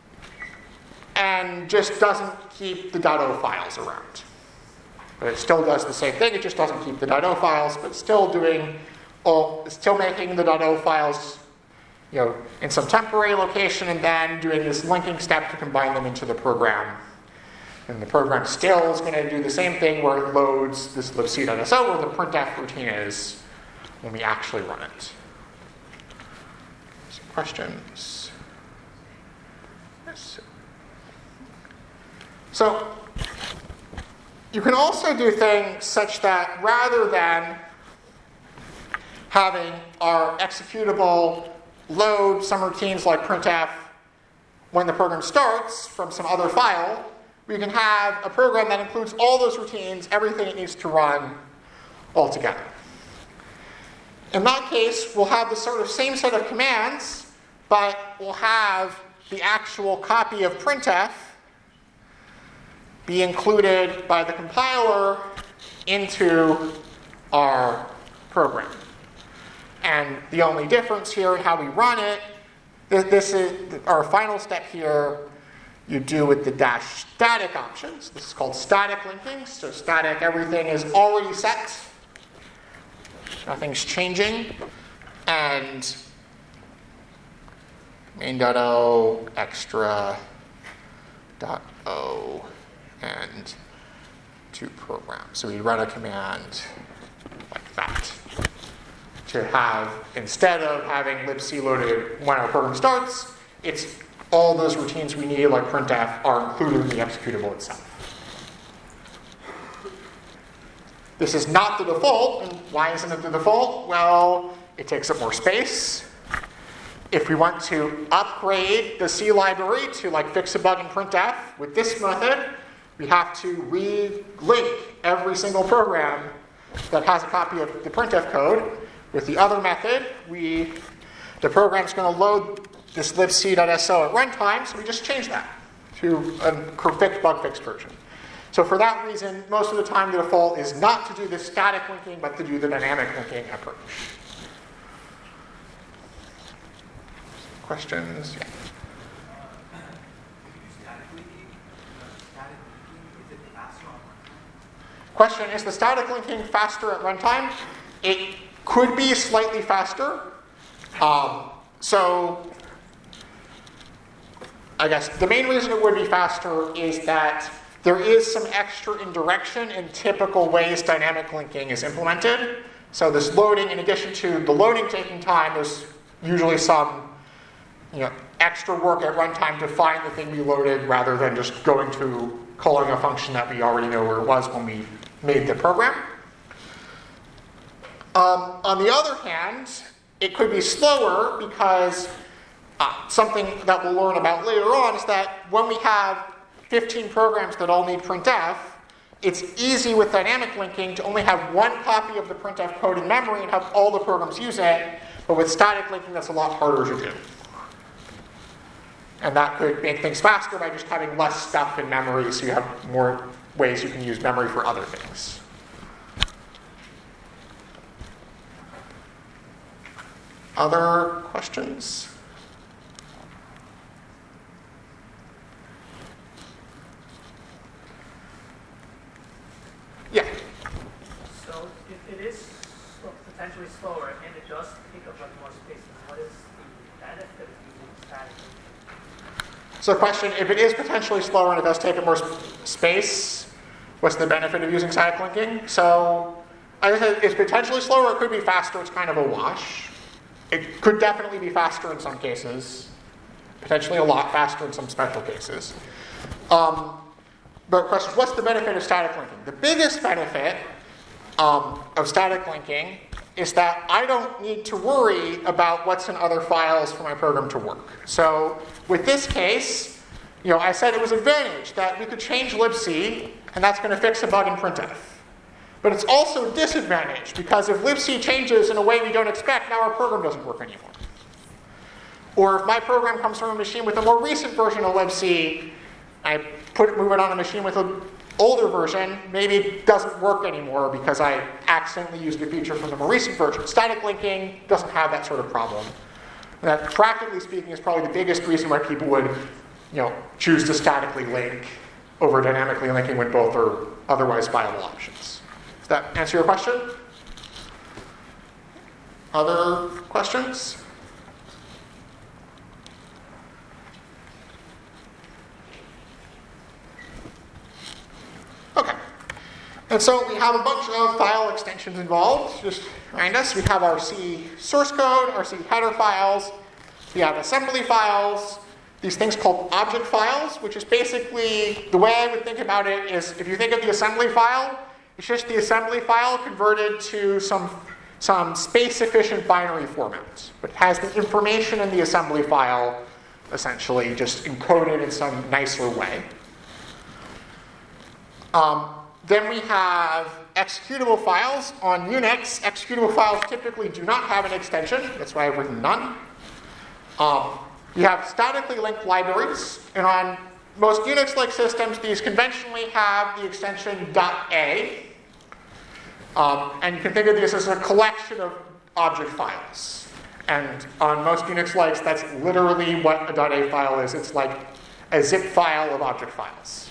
and just doesn't keep the .o files around. But it still does the same thing, it just doesn't keep the .o files, but still making the .o files in some temporary location and then doing this linking step to combine them into the program. And the program still is going to do the same thing where it loads this libc.so where the printf routine is when we actually run it. Some questions? Yes. So you can also do things such that rather than having our executable load some routines like printf when the program starts from some other file, we can have a program that includes all those routines, everything it needs to run all together. In that case, we'll have the sort of same set of commands, but we'll have the actual copy of printf be included by the compiler into our program. And the only difference here in how we run it, this is our final step here, you do with the -static options. This is called static linking. So static, everything is already set. Nothing's changing. And main.o, extra.o, and to program. So we run a command like that. To have, instead of having libc loaded when our program starts, it's all those routines we need, like printf, are included in the executable itself. This is not the default, and why isn't it the default? Well, it takes up more space. If we want to upgrade the C library to fix a bug in printf with this method, we have to re-link every single program that has a copy of the printf code. With the other method, the program's going to load this libc.so at runtime, so we just change that to a bug fixed version. So for that reason, most of the time the default is not to do the static linking, but to do the dynamic linking approach. Questions? Yeah. Question, is the static linking faster at runtime? It could be slightly faster. So I guess the main reason it would be faster is that there is some extra indirection in typical ways dynamic linking is implemented. So this loading, in addition to the loading taking time, there's usually some extra work at runtime to find the thing we loaded rather than just going to calling a function that we already know where it was when we made the program. On the other hand, it could be slower because something that we'll learn about later on is that when we have 15 programs that all need printf, it's easy with dynamic linking to only have one copy of the printf code in memory and have all the programs use it, but with static linking that's a lot harder to do. And that could make things faster by just having less stuff in memory so you have more ways you can use memory for other things. Other questions? Yeah. So if it is potentially slower and it does take up more space, what is the benefit of using static linking? So the question, if it is potentially slower and it does take up more space, what's the benefit of using static linking? So as I said, it's potentially slower, it could be faster, it's kind of a wash. It could definitely be faster in some cases, potentially a lot faster in some special cases. But question, what's the benefit of static linking? The biggest benefit of static linking is that I don't need to worry about what's in other files for my program to work. So with this case, I said it was an advantage that we could change libc, and that's going to fix a bug in printf. But it's also a disadvantage, because if libc changes in a way we don't expect, now our program doesn't work anymore. Or if my program comes from a machine with a more recent version of libc, I move it on a machine with an older version, maybe it doesn't work anymore because I accidentally used a feature from the more recent version. Static linking doesn't have that sort of problem. And that, practically speaking, is probably the biggest reason why people would choose to statically link over dynamically linking when both are otherwise viable options. Does that answer your question? Other questions? Okay. And so we have a bunch of file extensions involved. Just remind us, we have our C source code, our C header files. We have assembly files, these things called object files, which is basically, the way I would think about it is, if you think of the assembly file, it's just the assembly file converted to some space-efficient binary format. But it has the information in the assembly file, essentially, just encoded in some nicer way. Then we have executable files. On Unix, executable files typically do not have an extension. That's why I've written none. You have statically linked libraries. And on most Unix-like systems, these conventionally have the extension .a. And you can think of this as a collection of object files. And on most Unix-likes, that's literally what a .a file is. It's like a zip file of object files.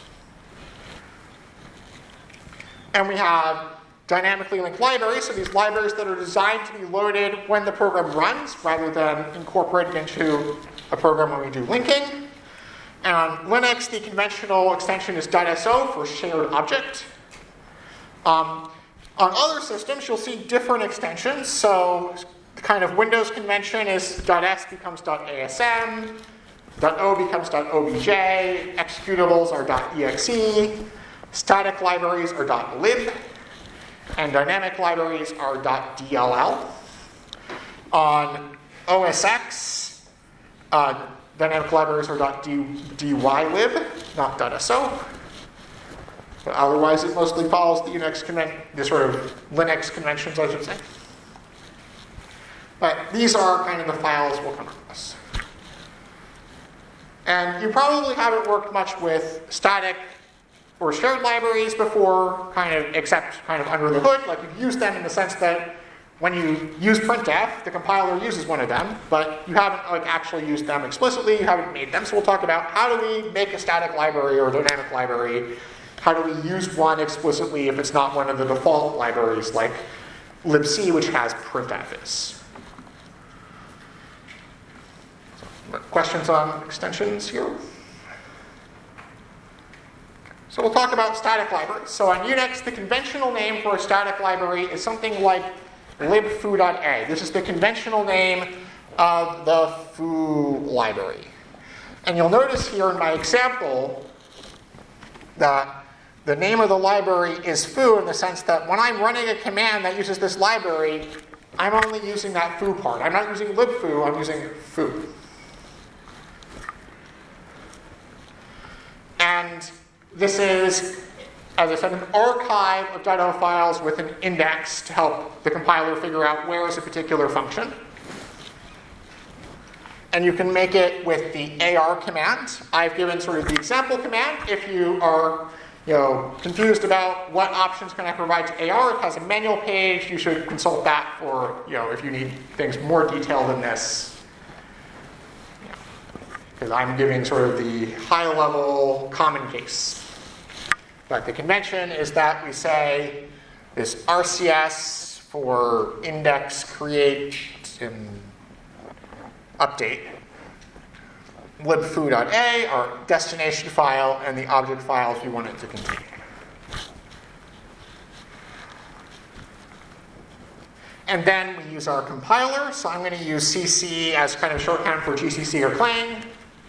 And we have dynamically linked libraries, so these libraries that are designed to be loaded when the program runs, rather than incorporated into a program when we do linking. And on Linux, the conventional extension is .so for shared object. On other systems, you'll see different extensions. So the kind of Windows convention is .s becomes .asm, .o becomes .obj, executables are .exe, static libraries are .lib, and dynamic libraries are .dll. On OS X, dynamic libraries are .dylib, not .so. But otherwise, it mostly follows the the sort of Linux conventions, I should say. But these are kind of the files we'll come across. And you probably haven't worked much with static or shared libraries before, except under the hood. Like, you've used them in the sense that when you use printf, the compiler uses one of them, but you haven't actually used them explicitly, you haven't made them. So we'll talk about how do we make a static library or a dynamic library How do we use one explicitly if it's not one of the default libraries like libc, which has printfs? Questions on extensions here? So we'll talk about static libraries. So on Unix, the conventional name for a static library is something like libfoo.a. This is the conventional name of the foo library. And you'll notice here in my example that the name of the library is foo in the sense that when I'm running a command that uses this library, I'm only using that foo part. I'm not using libfoo, I'm using foo. And this is, as I said, an archive of .o files with an index to help the compiler figure out where is a particular function. And you can make it with the AR command. I've given sort of the example command. If you are confused about what options can I provide to AR, it has a manual page. You should consult that for, if you need things more detailed than this. Because I'm giving sort of the high-level common case. But the convention is that we say this RCS for index, create, and update. libfoo.a, our destination file, and the object files we want it to contain. And then we use our compiler. So I'm going to use CC as kind of shorthand for GCC or Clang.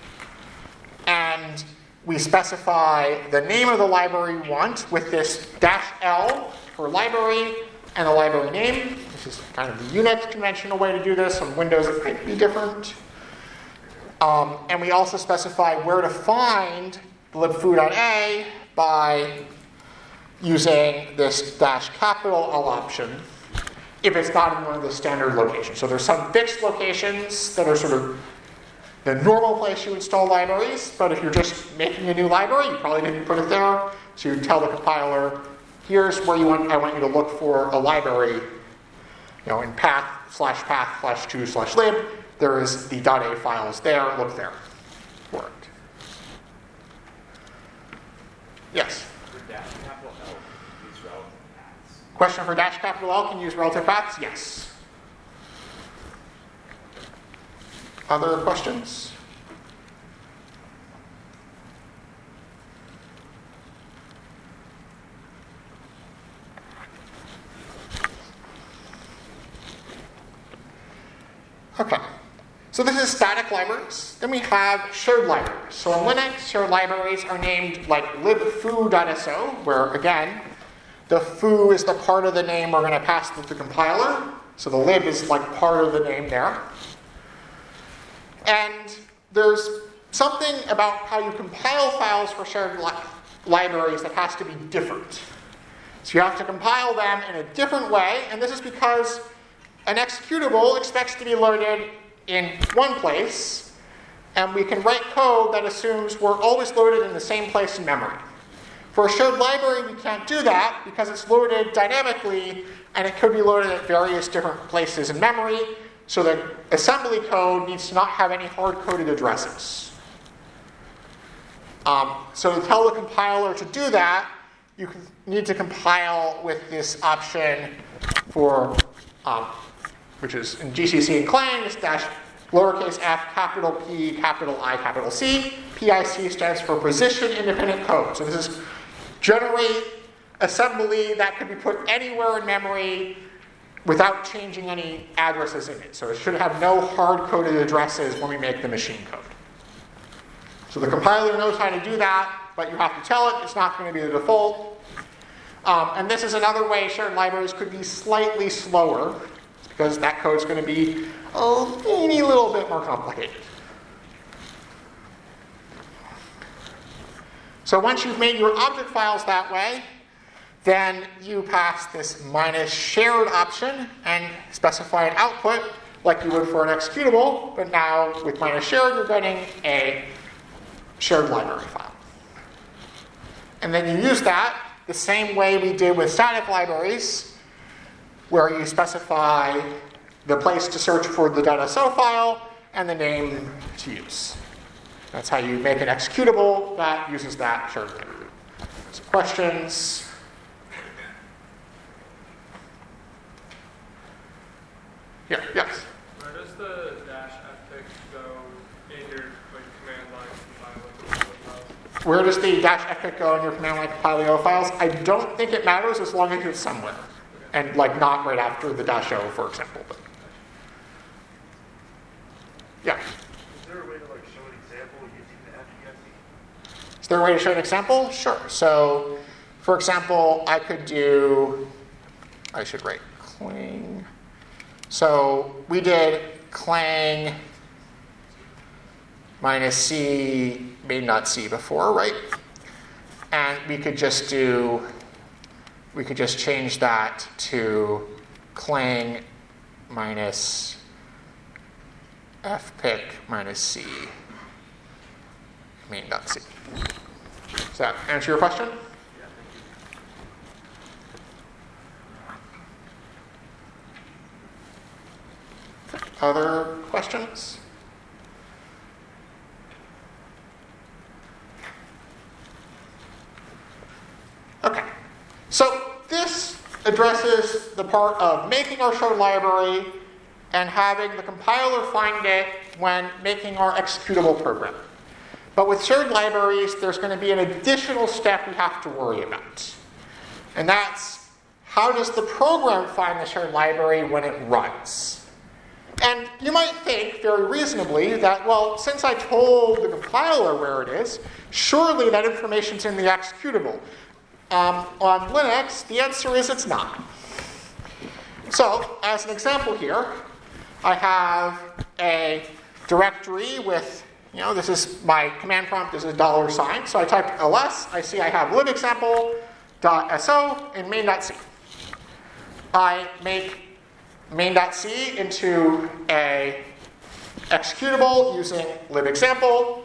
And we specify the name of the library we want with this -L for library and the library name. This is kind of the Unix conventional way to do this. On Windows, it might be different. And we also specify where to find libfoo.a by using this -L option if it's not in one of the standard locations. So there's some fixed locations that are sort of the normal place you install libraries, but if you're just making a new library, you probably didn't put it there. So you tell the compiler, here's where I want you to look for a library, in path/path/2/lib. There is the .a files there, look there for it. Yes? For -L, use relative paths. Question for -L, can you use relative paths? Yes. Other questions? Okay. So this is static libraries. Then we have shared libraries. So in Linux, shared libraries are named like libfoo.so, where again, the foo is the part of the name we're going to pass to the compiler. So the lib is like part of the name there. And there's something about how you compile files for shared libraries that has to be different. So you have to compile them in a different way, and this is because an executable expects to be loaded in one place, and we can write code that assumes we're always loaded in the same place in memory. For a shared library, we can't do that because it's loaded dynamically, and it could be loaded at various different places in memory. So the assembly code needs to not have any hard-coded addresses. So to tell the compiler to do that, you need to compile with this option for, which is in GCC and Clang, it's ~f, capital P, capital I, capital C. PIC stands for position independent code. So this is generate assembly that can be put anywhere in memory without changing any addresses in it. So it should have no hard-coded addresses when we make the machine code. So the compiler knows how to do that, but you have to tell it. It's not going to be the default. And this is another way shared libraries could be slightly slower, because that code's going to be a teeny little bit more complicated. So once you've made your object files that way, then you pass this -shared option and specify an output like you would for an executable, but now with -shared, you're getting a shared library file. And then you use that the same way we did with static libraries, where you specify the place to search for the .so file and the name to use. That's how you make an executable that uses that shared library. Some questions? Yeah, yes. Where does the dash fpic go in your command line compiling files? Where does the -fpic go in your command line compiling O files? I don't think it matters as long as it's somewhere. And not right after the -o, for example. But. Yeah. Is there a way to show an example using the FPSE? Is there a way to show an example? Sure. So, for example, I should write clang. So we did clang -c main.c before, right? And we could just change that to clang -fpic -c main.c. Does that answer your question? Other questions? Okay, so this addresses the part of making our shared library and having the compiler find it when making our executable program. But with shared libraries, there's going to be an additional step we have to worry about. And that's, how does the program find the shared library when it runs? And you might think, very reasonably, that, well, since I told the compiler where it is, surely that information's in the executable. On Linux, the answer is it's not. So, as an example here, I have a directory with, this is my command prompt, this is $. So I typed ls, I see I have libexample.so in main.c. I make main.c into a executable using libexample.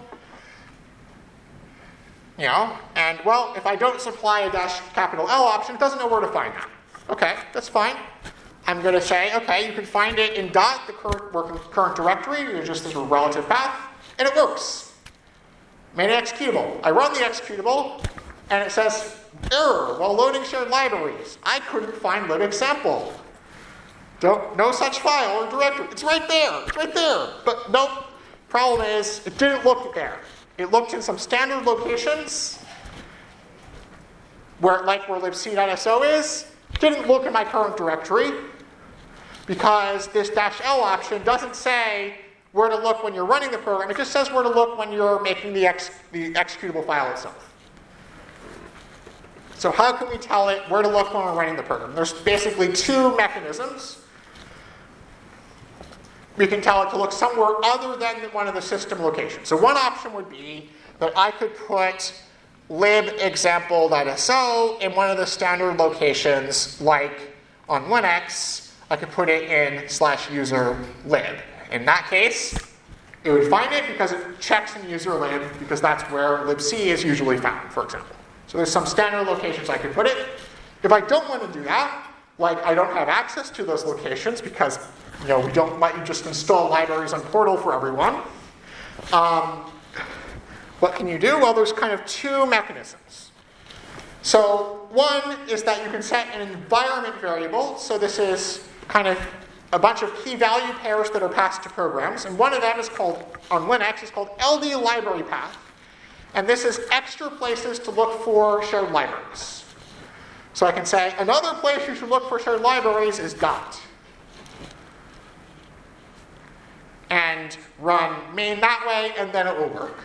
And well, if I don't supply a $L option, it doesn't know where to find that. Okay, that's fine. I'm going to say, okay, you can find it in the current directory, just as a relative path, and it works. Made an executable. I run the executable, and it says, error while loading shared libraries. I couldn't find libexample. No such file or directory. It's right there. It's right there. But nope. Problem is, it didn't look there. It looked in some standard locations, where libc.so is. It didn't look in my current directory, because this -L option doesn't say where to look when you're running the program. It just says where to look when you're making the executable file itself. So how can we tell it where to look when we're running the program? There's basically two mechanisms. We can tell it to look somewhere other than one of the system locations. So one option would be that I could put libexample.so in one of the standard locations, like on Linux, I could put it in /user lib. In that case, it would find it because it checks in user lib, because that's where libc is usually found, for example. So there's some standard locations I could put it. If I don't want to do that, I don't have access to those locations because we don't let you just install libraries on Portal for everyone. What can you do? Well, there's kind of two mechanisms. So one is that you can set an environment variable. So this is kind of a bunch of key value pairs that are passed to programs. And one of them is called, on Linux, is called LD library path. And this is extra places to look for shared libraries. So I can say, another place you should look for shared libraries is dot. And run main that way, and then it will work.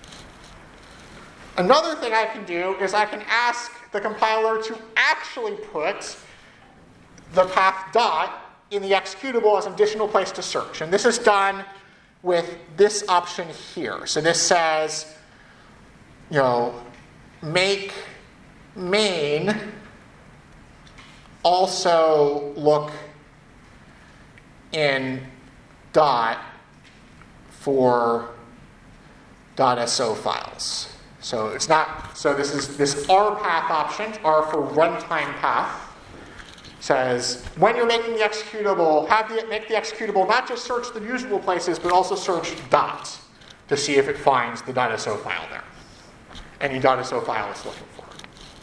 Another thing I can do is I can ask the compiler to actually put the path dot in the executable as an additional place to search. And this is done with this option here. So this says, make main also look in dot for .so files. So it's not, so this is this R path option, R for runtime path, says when you're making the executable, make the executable not just search the usual places, but also search dot to see if it finds the .so file there. Any .so file it's looking for.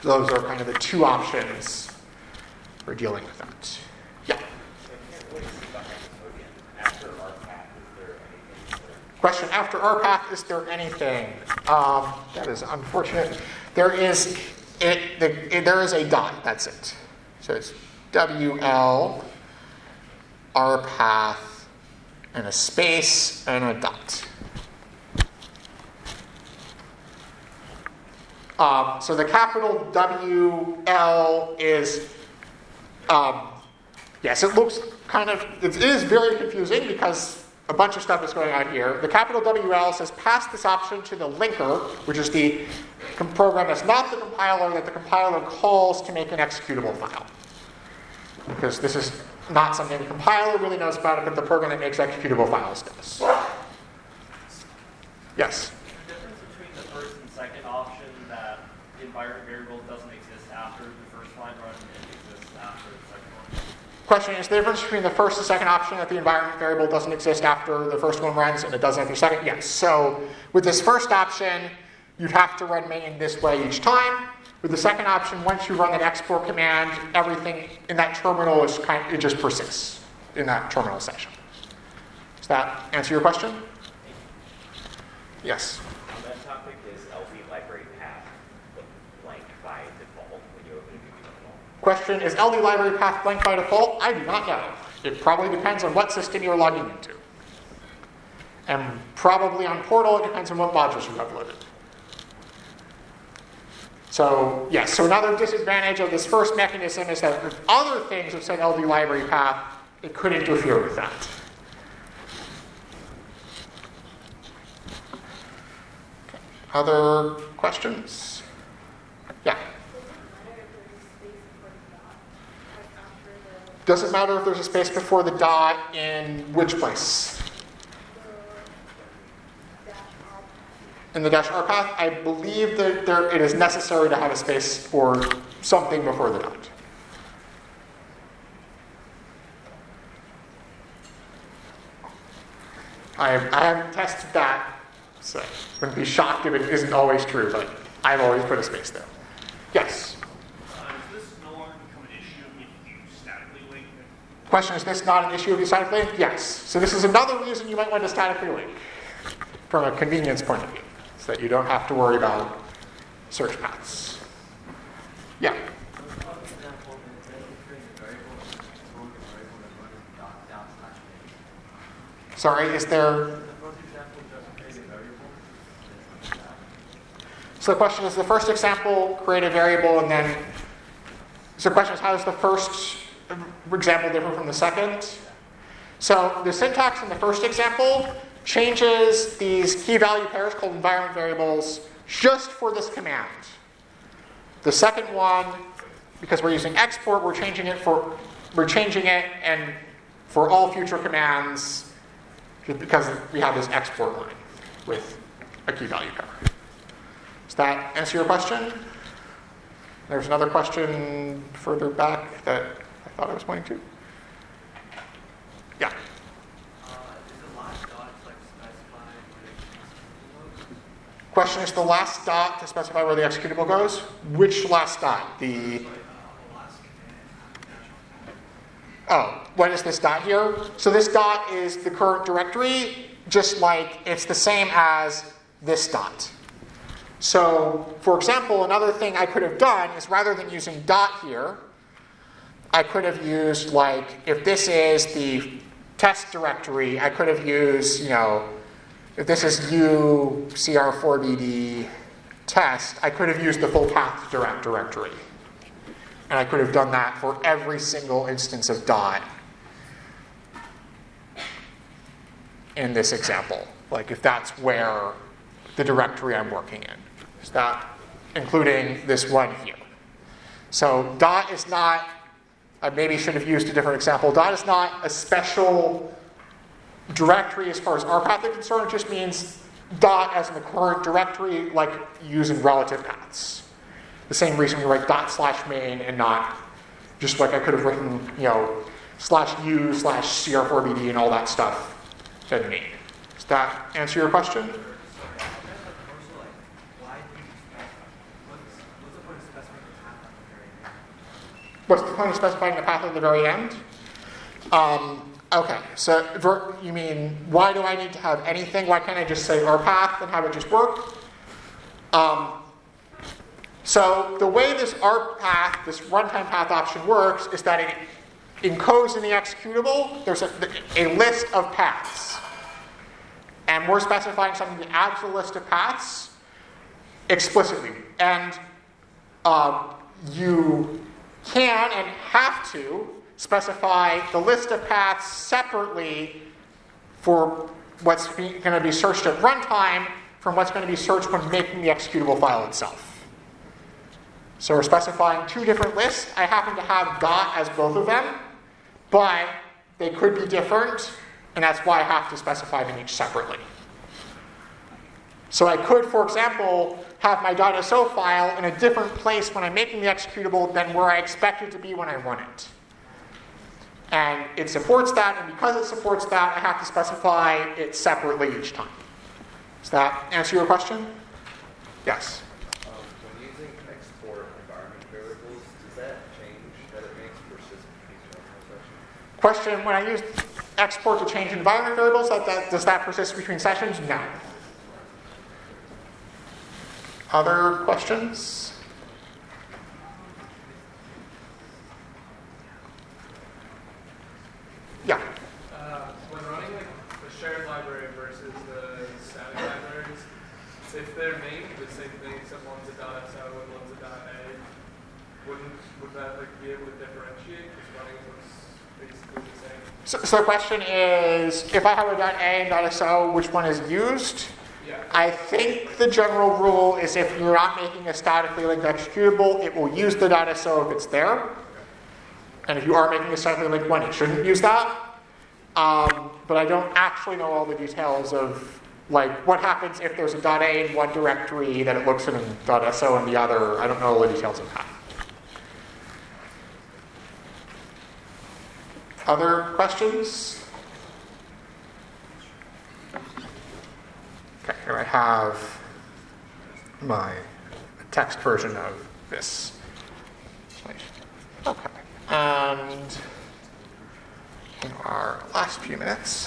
those are kind of the two options for dealing with that. Yeah. Question, after RPath, is there anything? That is unfortunate. There is a dot, that's it. So it's WL, RPath, and a space, and a dot. So the capital WL is, yes, it looks kind of, it is very confusing because a bunch of stuff is going on here. The capital WL says pass this option to the linker, which is the program that's not the compiler that the compiler calls to make an executable file. Because this is not something the compiler really knows about it, but the program that makes executable files does. Yes? The difference between the first and second option, that the environment variable doesn't exist after the first line run and exists after the second one. Question, is the difference between the first and second option that the environment variable doesn't exist after the first one runs and it does after the second? Yes. So with this first option, you'd have to run main this way each time. With the second option, once you run that export command, everything in that terminal is it just persists in that terminal session. Does that answer your question? Yes. On that topic, is LD library path blank by default when you open a default? Question, is LD library path blank by default? I do not know. It probably depends on what system you're logging into. And probably on Portal, it depends on what modules you uploaded. So, yes, so another disadvantage of this first mechanism is that if other things have said LD library path, it could interfere with that. Okay. Other questions? Yeah. Does it matter if there's a space before the dot in which place? In the -r path, I believe that it is necessary to have a space or something before the dot. I haven't tested that, so I wouldn't be shocked if it isn't always true, but I've always put a space there. Yes? Does this no longer become an issue if you statically link? Question, is this not an issue if you statically link? Yes. So this is another reason you might want to statically link from a convenience point of view, so that you don't have to worry about search paths. Yeah? Sorry, is there... So the question is, the first example, create a variable, and then... So the question is, how does the first example differ from the second? So the syntax in the first example changes these key value pairs called environment variables just for this command. The second one, because we're using export, we're changing it and for all future commands because we have this export line with a key value pair. Does that answer your question? There's another question further back that I thought I was pointing to. Yeah. Question, is the last dot to specify where the executable goes? Which last dot? What is this dot here? So this dot is the current directory, just like it's the same as this dot. So, for example, another thing I could have done is rather than using dot here, I could have used, like, if this is the test directory, I could have used, if this is cr4bd test, I could have used the full path directory. And I could have done that for every single instance of dot in this example. Like if that's where the directory I'm working in. Is that including this one here? So dot is not, I maybe should have used a different example. Dot is not a special directory as far as RPath is concerned. It just means dot as in the current directory, like using relative paths. The same reason we write dot/main and not just like I could have written, /u/cr4bd and all that stuff in main. Does that answer your question? What's the point of specifying the path at the very end? Okay, so you mean, why do I need to have anything? Why can't I just say our path and have it just work? So the way this our path, this runtime path option works is that it encodes in the executable, there's a list of paths. And we're specifying something that adds to the list of paths explicitly. And you can and have to specify the list of paths separately for what's going to be searched at runtime from what's going to be searched when making the executable file itself. So we're specifying two different lists. I happen to have dot as both of them, but they could be different, and that's why I have to specify them each separately. So I could, for example, have my .so file in a different place when I'm making the executable than where I expect it to be when I run it. And it supports that, and because it supports that, I have to specify it separately each time. Does that answer your question? Yes? When using export environment variables, does that change that it makes persist between sessions? Question, when I use export to change environment variables, does that persist between sessions? No. Other questions? Yeah. When running like the shared library versus the static libraries, if they're named the same thing except one's a .so and one's a .a, would that like be able to differentiate because running looks basically the same? So the question is, if I have a .a and .so, which one is used? Yeah. I think the general rule is if you're not making a statically linked executable, it will use the .so if it's there. And if you are making a statically linked one, it shouldn't use that. But I don't actually know all the details of like what happens if there's a .a in one directory that it looks in .so in the other. I don't know all the details of that. Other questions? Okay, here I have my text version of this. Okay, and in our last few minutes.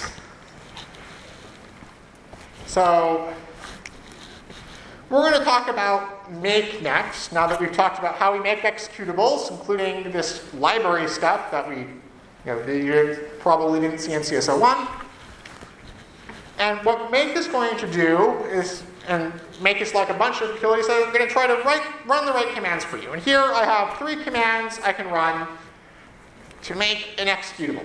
So we're going to talk about make next, now that we've talked about how we make executables, including this library stuff that you probably didn't see in CSO1. And what make is going to do is, and make is like a bunch of utilities that are going to try to run the right commands for you. And here I have 3 commands I can run to make an executable.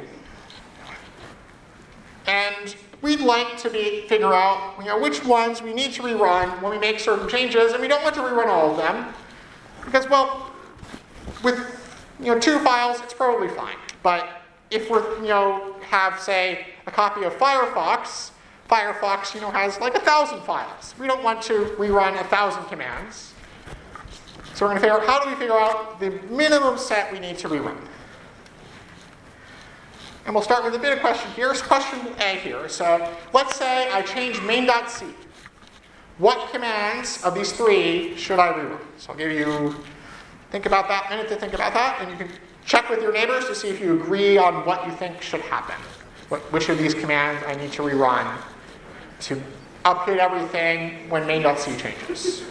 And we'd like to figure out which ones we need to rerun when we make certain changes, and we don't want to rerun all of them. Because, well, with 2 files, it's probably fine. But if we're have, say, a copy of Firefox has like 1,000 files. We don't want to rerun 1,000 commands. So we're going to figure out how do we figure out the minimum set we need to rerun. And we'll start with a bit of question here. It's question A here. So let's say I change main.c. What commands of these 3 should I rerun? So I'll give you minute to think about that, and you can check with your neighbors to see if you agree on what you think should happen. Which of these commands I need to rerun to update everything when main.c changes.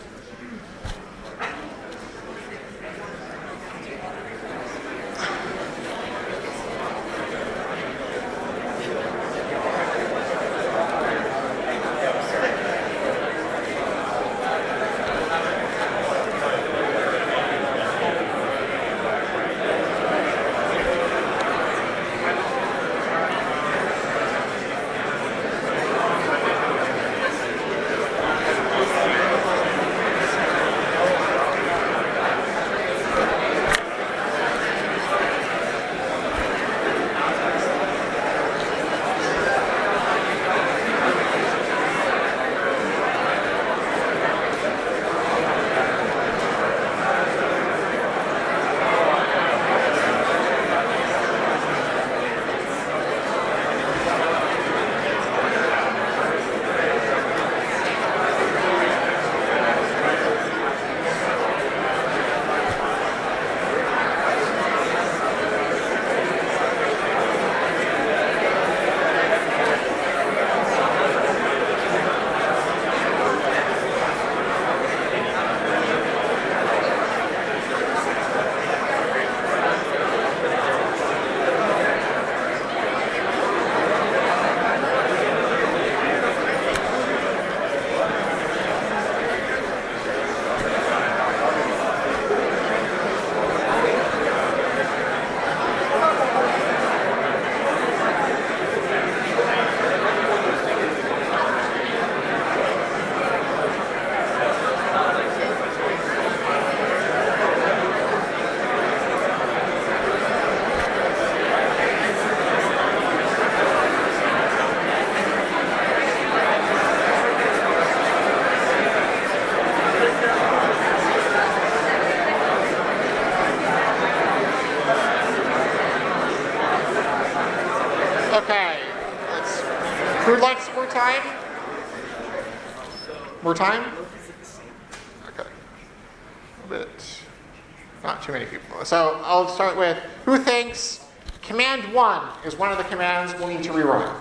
time? More time? Okay. A little bit. Not too many people. So I'll start with, who thinks command 1 is one of the commands we'll need to rerun?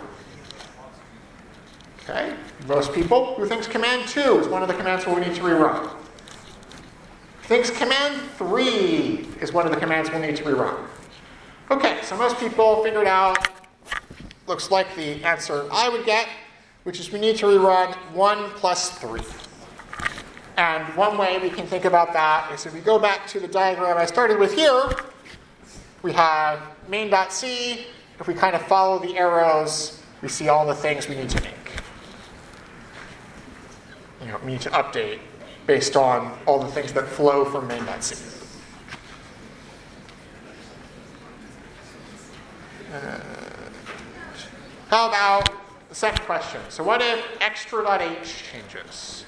Okay, most people. Who thinks command 2 is one of the commands we'll need to rerun? Thinks command 3 is one of the commands we'll need to rerun. Okay, so most people figured out, looks like the answer I would get, which is we need to rerun 1 plus 3. And one way we can think about that is if we go back to the diagram I started with here, we have main.c. If we kind of follow the arrows, we see all the things we need to make. We need to update based on all the things that flow from main.c. How about the second question? So what if extra.h changes?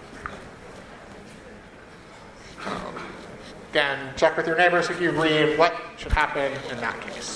Again, check with your neighbors if you agree what should happen in that case.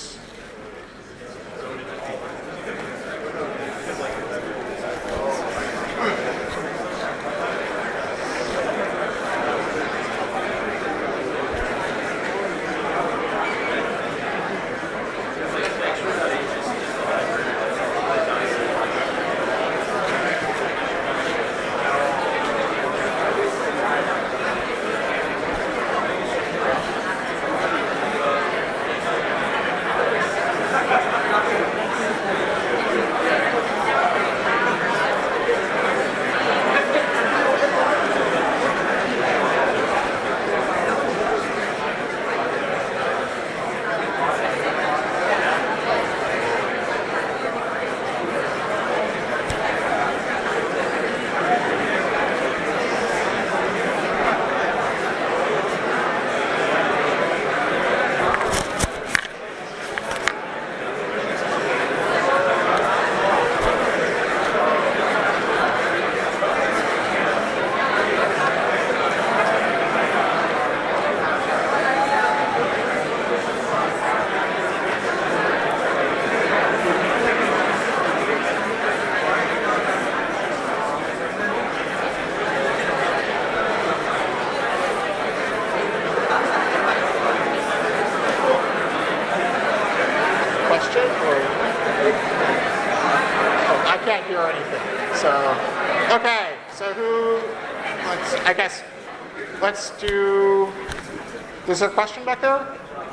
Let's do, is there a question back there?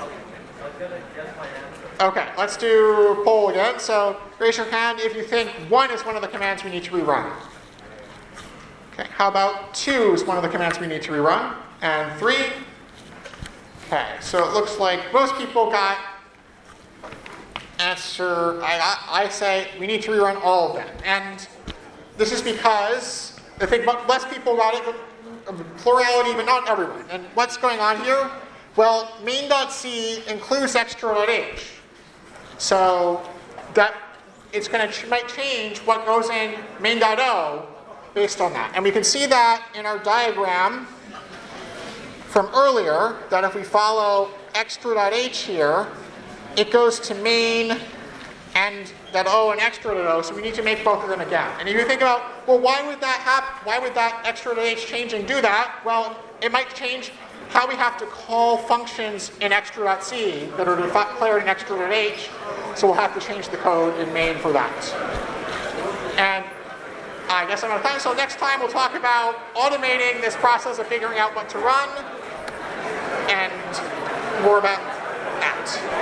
Okay, let's do poll again. So raise your hand if you think 1 is one of the commands we need to rerun. Okay, how about 2 is one of the commands we need to rerun? And 3? Okay, so it looks like most people got answer, I say we need to rerun all of them. And this is because I think less people got it, plurality, but not everyone. And what's going on here? Well, main.c includes extra.h. So that it's going to might change what goes in main.o based on that. And we can see that in our diagram from earlier, that if we follow extra.h here, it goes to main and that O and extra.o, so we need to make both of them again. And if you think about, well, why would that happen? Why would that extra.h changing do that? Well, it might change how we have to call functions in extra.c that are declared in extra.h, so we'll have to change the code in main for that. And I guess I'm out of time, so next time we'll talk about automating this process of figuring out what to run and more about that.